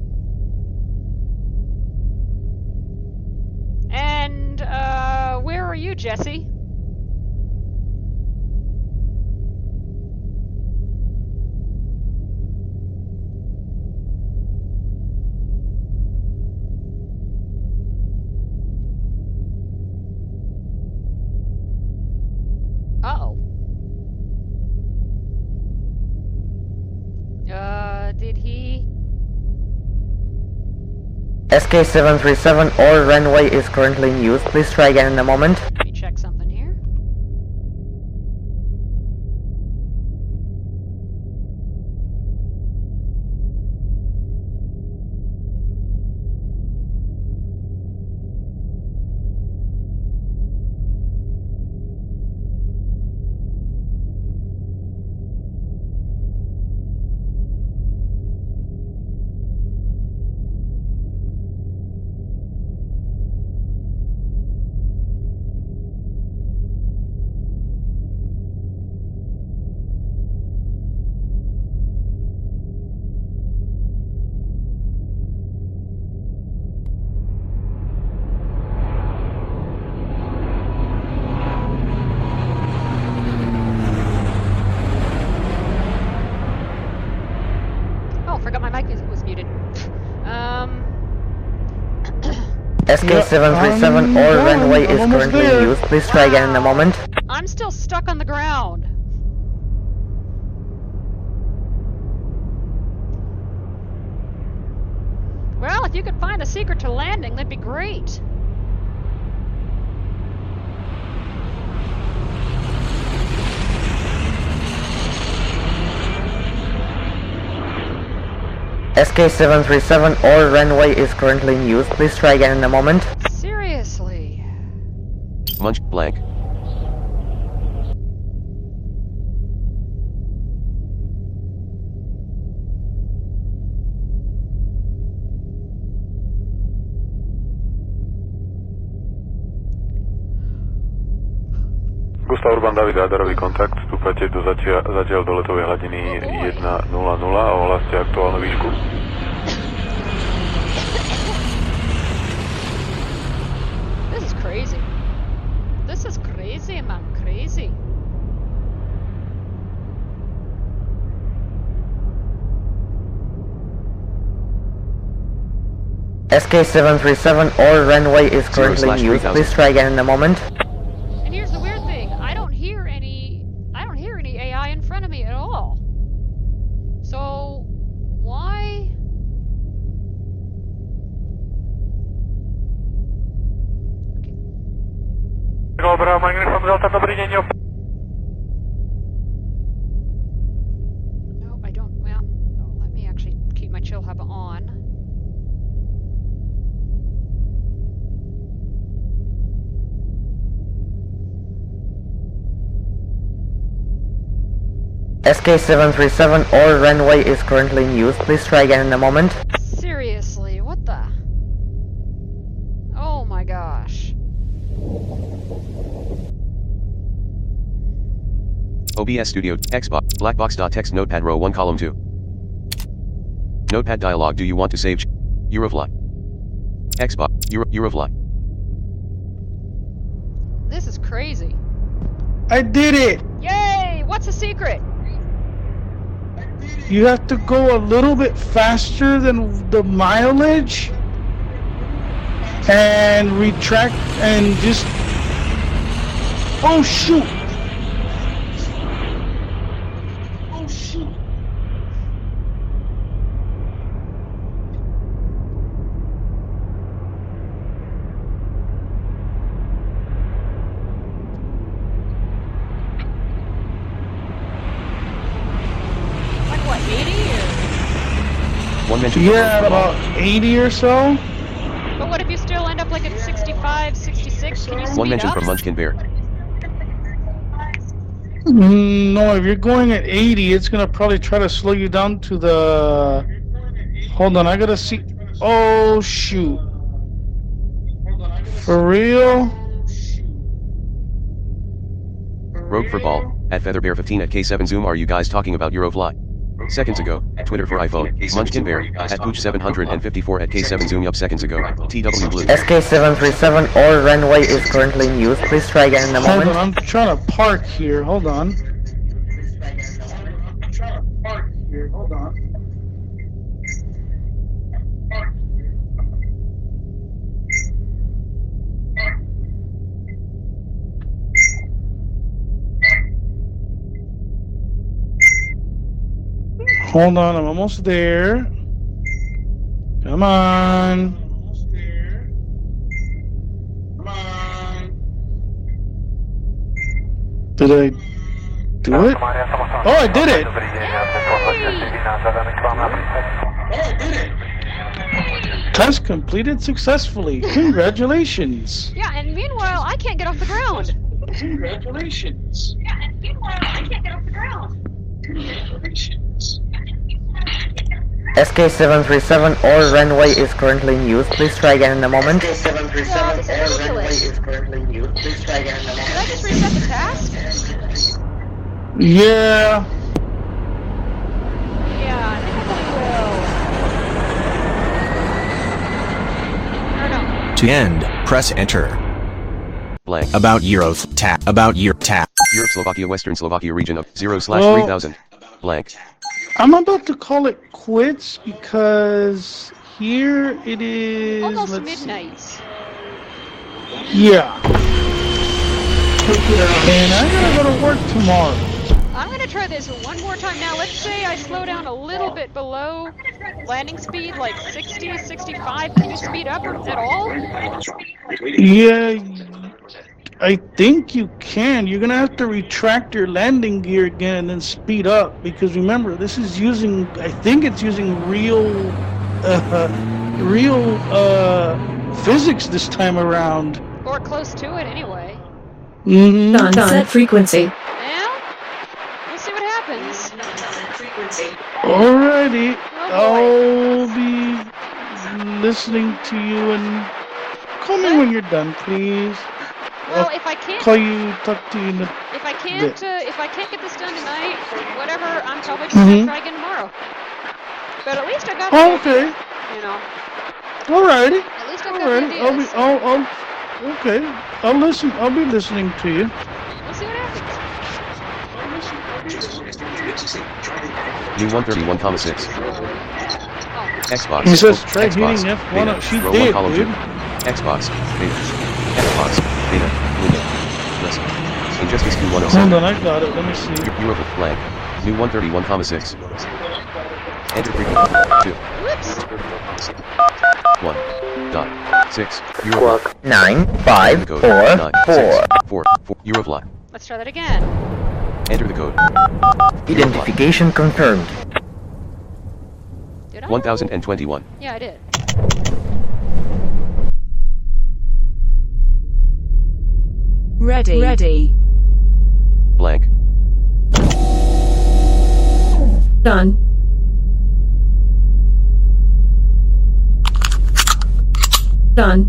And, where are you, Jesse? Did he? SK737, all runway is currently in use. Please try again in a moment. Let me check something here. SK737, all runway is currently in use. Please try again in a moment. I'm still stuck on the ground. Well, if you could find the secret to landing, that'd be great. SK737, all runway is currently in use. Please try again in a moment. Seriously. Munch, blank. Gustav Urban David, radarový kontakt, vstúpate do zatiaľ do letovej hladiny 100 a ohláste aktuálnu výšku. This is crazy. This is crazy, man, crazy. SK737, all runway is currently in use. Please try again in a moment. And here's the weird thing. I don't hear any AI in front of me at all. So, why? Nope, I don't. Well, let me actually keep my chill hub on. SK737, all runway is currently in use. Please try again in a moment. Seriously, what the? Oh my gosh. OBS Studio, Xbox, Blackbox.txt Notepad row 1 column 2. Notepad dialog, do you want to save Eurofly? Xbox, Eurofly. This is crazy. I did it! Yay! What's the secret? You have to go a little bit faster than the mileage and retract and just... Oh shoot! Oh shoot! Like what, 80 or? One mention. Yeah, about 80 or so. But what if you still end up like at 65, 66? Can you speed One mention up? from Munchkin Bear. No, if you're going at 80, it's gonna probably try to slow you down to the... Hold on, I gotta see... Oh, shoot. For real? Rogue for ball, at Featherbear15 at K7 Zoom, are you guys talking about Eurofly? Seconds ago, Twitter for iPhone, Munchkin Bear, at Pooch754 at K7 Zoom up seconds ago, TW Blue. SK737, all runway is currently in use. Please try again in a Hold moment. on, I'm trying to park here. Hold on. Hold on, I'm almost there. Come on. Did I do it? Oh, I did it! Task completed successfully. Congratulations. Yeah, and meanwhile, I can't get off the ground. Congratulations. SK737, all runway is currently in use. Please try again in a moment. SK737, Well, this is all runway ridiculous. is currently in use. Please try again in a Did I moment. just reset the task? Yeah. Yeah, I think I probably will. Or no. To end, press enter. Blank. About Euro tab. About Euro tab. Europe, Slovakia, Western Slovakia region of 0/3000. Blank. I'm about to call it quits because here it is. Almost let's see. midnight. Yeah. And I gotta go to work tomorrow. I'm gonna try this one more time. Now, let's say I slow down a little bit below landing speed, like 60, 65. Can you speed up at all? Yeah, I think you can. You're gonna have to retract your landing gear again and then speed up because remember, this is using. I think it's using real physics this time around. Or close to it, anyway. Mm-hmm. Done. Set frequency. Yeah? We'll see what happens. Alrighty, Oh, I'll be listening to you and call me when you're done, please. Well, if I can't, Call you, talk to you in a if I can't get this done tonight, whatever, I'm probably just Mm-hmm. gonna try again tomorrow. But at least I got Oh, the okay. idea, you know. Alrighty. At least I've got the Alrighty. idea. so Okay. I'll listen. I'll be listening to you. we'll see what happens. New 131,6. Xbox. He says try Xbox, hitting F1 beta, up. She row did, 1, column dude. 2. Xbox, beta. Xbox, beta, window. Listen. Injustice Hold 217. on, I got it. Let me see. Europe, blank. New 131,6. Enter frequency. 2. Whoops. 1.6. Euro. 9544. 4. Eurovlot. Let's try that again. Enter the code. Identification confirmed. Did I? 1021. Yeah, I did. Ready. Blank. Done. Done.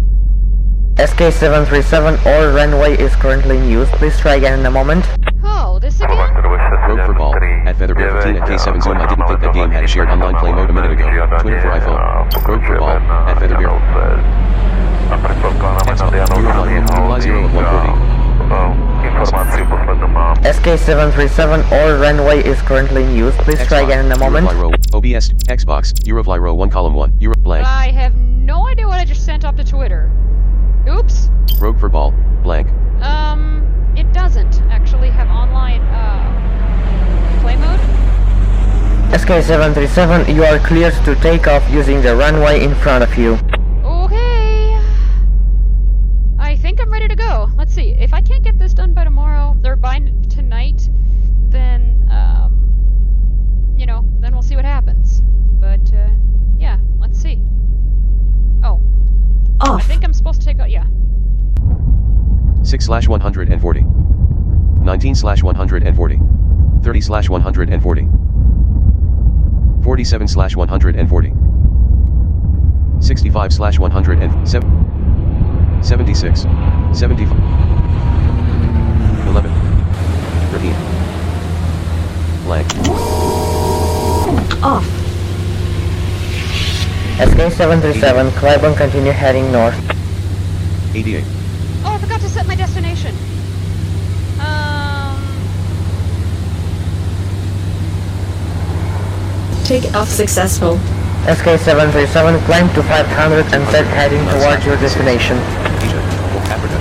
SK737, all runway is currently in use. Please try again in a moment. Oh, this again? Rogue for ball. At Featherbed 15 at K7 Zoom. I didn't think that game had a shared online play mode a minute ago. Twitter for iPhone. Rogue for ball. At Featherbed. Eurovlot. Fly 0 of 140. SK737, all runway is currently in use. Please try again in a moment. Eurovly row. OBS. Xbox. Eurovly row 1 column 1. Euro blank. I have no idea what I just sent up to Twitter. Oops. Rogue for ball. Blank. It doesn't actually have online, play mode. SK737, you are cleared to take off using the runway in front of you. Okay. I think I'm ready to go. Let's see. If I can't get this done by tomorrow, or by tonight, then, you know, then we'll see what happens. But, yeah, let's see. Oh. I Off. think I'm supposed to take a, yeah. 6/140. 19/140. 30/140. 47/140. 65/107. 76. 75. 11. 13. Blank. Off. SK737, climb and continue heading north. 88. Oh, I forgot to set my destination. Take off successful. SK737, climb to 500 and set heading towards your destination. Asia. Africa.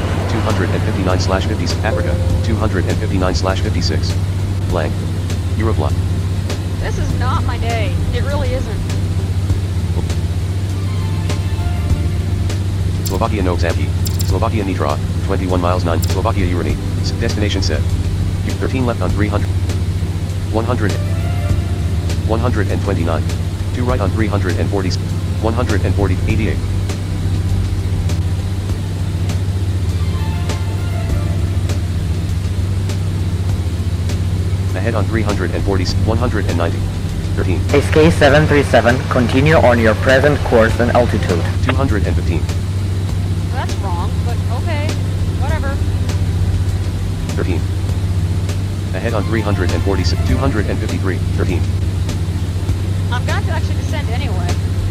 259/50. Africa. 259/56. Blank. Eurovlot. This is not my day. It really isn't. Slovakia Novzamki. Slovakia Nitra. 21 miles 9. Slovakia Urani. Destination set. 13 left on 300. 100. 129. 2 right on 340. 140. 88. Ahead on 340. 190. 13. SK 737, continue on your present course and altitude. 215. That's wrong, but okay. Whatever. 13. Ahead on 346. 253. 13. I'm going to actually descend anyway.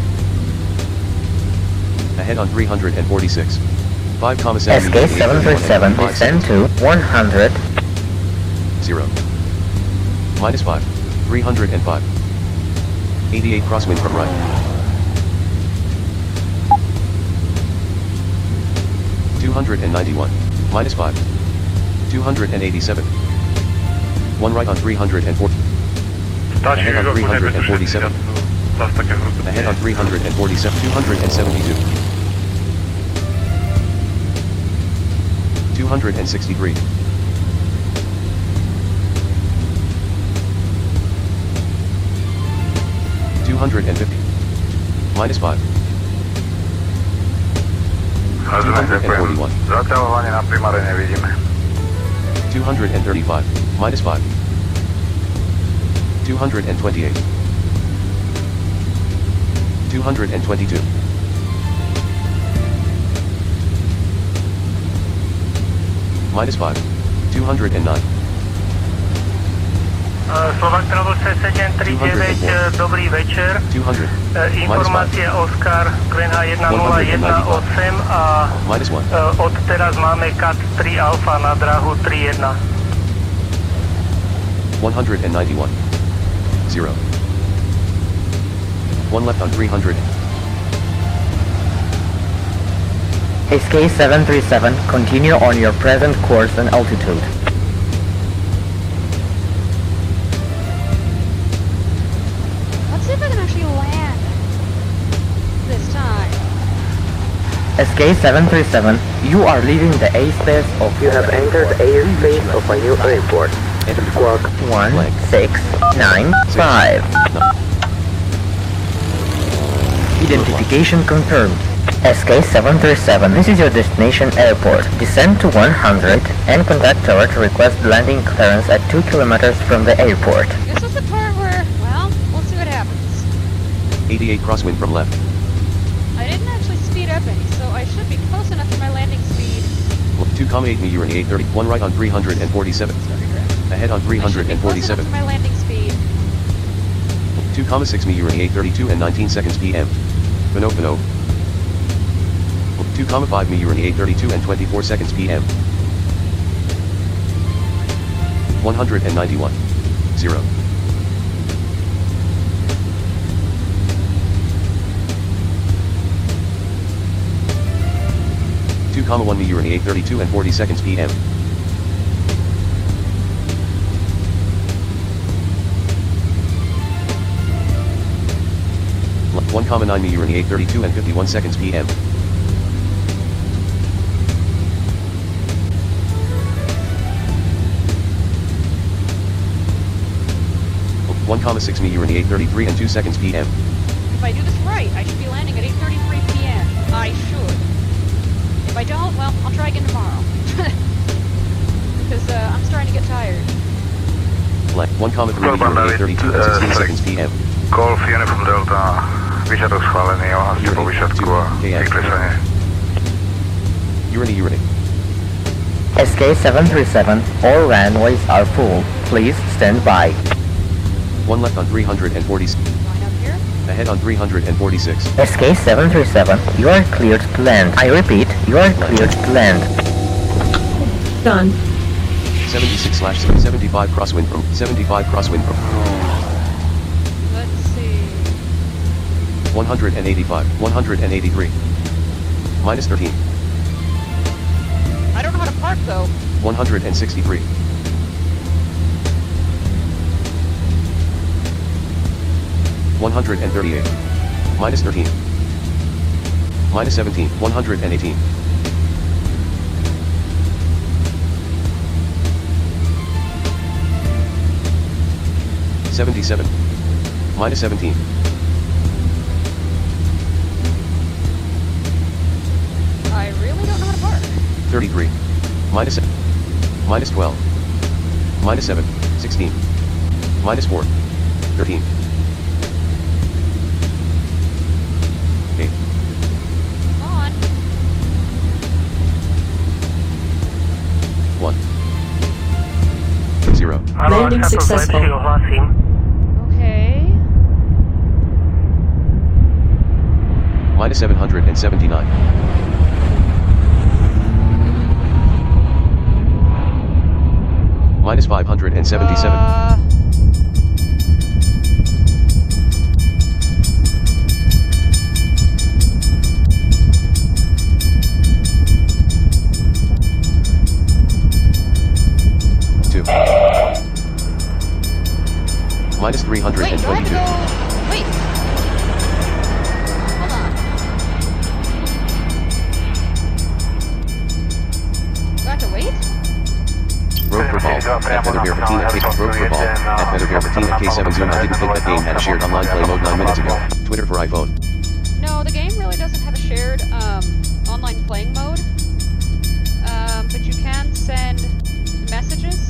Ahead on 346. 5,7. SK 737, descend to 100. 0. Minus 5. 305. 88 crosswind from right. 291. Minus 5. 287. 1 right on 304. Ahead on 347. Ahead on 347. 272. 263. 250. Minus 5. 241. Zatiaľ na primare nevidíme. 235. Minus 5. 228. 222. Minus 5. 209. Slovak Travel 739, dobrý večer. 200. Informácia Oscar QNH 1018 a Minus 1. od teraz máme CAT 3 Alfa na dráhu 31. 191. 0. 1 left on 300. SK 737, continue on your present course and altitude. Let's see if I can actually land this time. SK 737, you are leaving the airspace of... You have entered the airspace of a new airport. Squawk 1695. Identification confirmed. SK 737, this is your destination airport. Descend to 100 and contact tower to request landing clearance at 2 kilometers from the airport. This was the part where, well, we'll see what happens. 88 crosswind from left. I didn't actually speed up any, so I should be close enough to my landing speed. 2,8 me Urani 830. 1 right on 347. Ahead on 347. Close enough to my landing speed. 2,6 me Urani 832 and 19 seconds PM. Fano Fano. 2,5 me Urani 832 and 24 seconds PM. 191. 0. Two comma 1 me Urani 832 and 40 seconds PM. 1,9 me Urani 832 and 51 seconds PM. 1,6 me Urani 833 and 2 seconds PM. If I do this right, I should be landing at 8:33 PM. I should. If I don't, well, I'll try again tomorrow. Because I'm starting to get tired. 1,3 me Urani 832 and 16 seconds PM. Golf Uniform Delta, výšatok schválený, ohlaste po výšatku a vyklesanie. Urani. SK 737, all runways are full. Please stand by. 1 left on 340. Line up here. Ahead on 346. SK 737, you are cleared to land. I repeat, you are cleared to land. Done. 76/75 crosswind from 75 crosswind from. Let's see. 185, 183. Minus 13. I don't know how to park though. 163. 138. Minus 13. Minus 17. 118. $77. Minus 17. I really don't know how to park. 33. Minus 7. Minus 12. Minus 7. 16. Minus 4. 13. 8. Come on. 1. 0. Áno, Landing ak sa to successful. zlepší, ohlasím. Okay. Minus 779. Minus 577. Two. Minus Wait, do I have to 322. go? Wait. Hold on. Do I have to wait? Rogue for ball. At Feather Bear Patina K. Rogue for ball. At Feather Bear Patina K7 Zoom. I didn't think that game had a shared online play mode 9 minutes ago. Twitter for iPhone. No, the game really doesn't have a shared online playing mode. But you can send messages.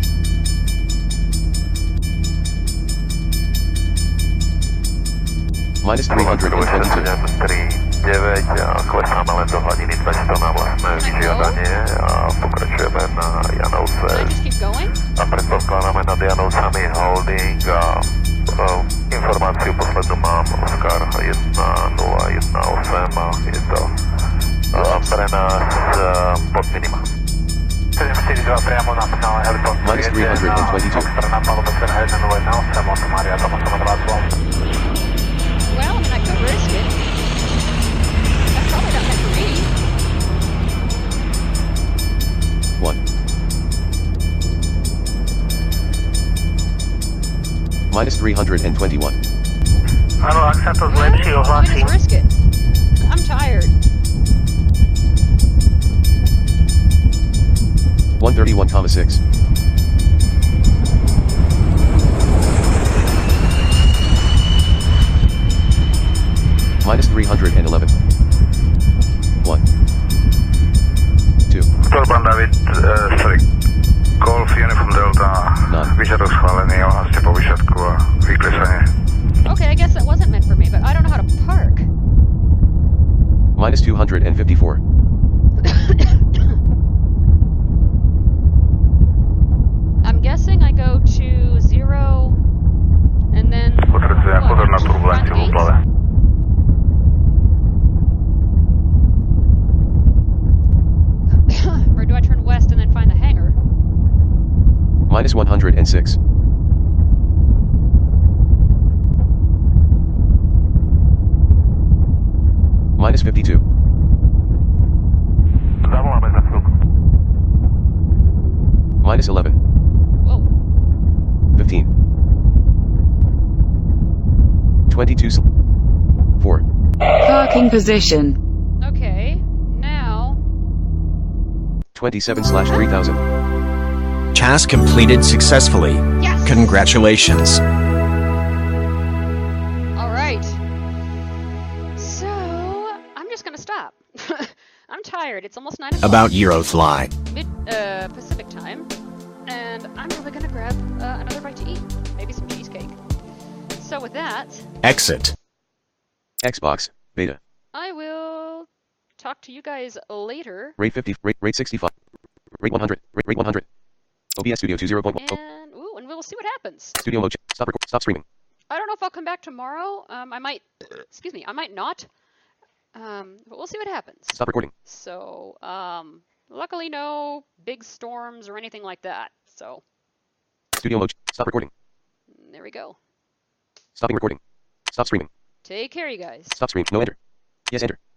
Minus 322. 9 a klesáme len do hladiny 200 na vlastné vyžiadanie a pokračujeme na Can I Janovce just keep going? a predpokladáme nad Janovcami holding a informáciu poslednú mám Oscar 1018 a je to pre nás pod minima. 742 priamo na finále heliportu Minus 322. na palube Sierra 1018, Monte Maria, Thomas 22. Well, I mean, I could risk it. That's probably not meant for me. 1. Minus 321. Áno, ak sa to Well, zlepší, let me ohlasím. just risk it. I'm tired. 131,6. Minus 311. 1. 2. Storban David, sorry, Golf Uniform Delta, výsledok schválený, ohlaste po výsledku a vyklesanie. Okay, I guess that wasn't meant for me, but I don't know how to park. Minus 254. I'm guessing I go to 0 and then Potvrdzujem, pozor na turbulenciu v úplave. or do I turn west and then find the hangar? Minus 106. Minus 52. Zavoláme za chvíľku. Minus 11. Whoa. 15. 22. 4. Parking position. Okay, now 27/3000. Task completed successfully. yes. Congratulations. All right. So I'm just gonna stop. I'm tired. It's almost 9 o'clock. About Eurofly. Pacific time, and I'm really gonna grab another bite to eat. Maybe some cheesecake. So with that, Exit. Xbox. Beta. I will talk to you guys later. Rate 50. Rate 65. Rate 100. Rate 100. OBS Studio 2.0.1. And we'll see what happens. Studio mode. Stop streaming. I don't know if I'll come back tomorrow. I might. Excuse me. I might not. But we'll see what happens. Stop recording. So, luckily no big storms or anything like that. So, Studio mode. Stop recording. there we go. Stopping recording. Stop streaming. Take care, you guys. Stop stream. No enter. Yes, enter.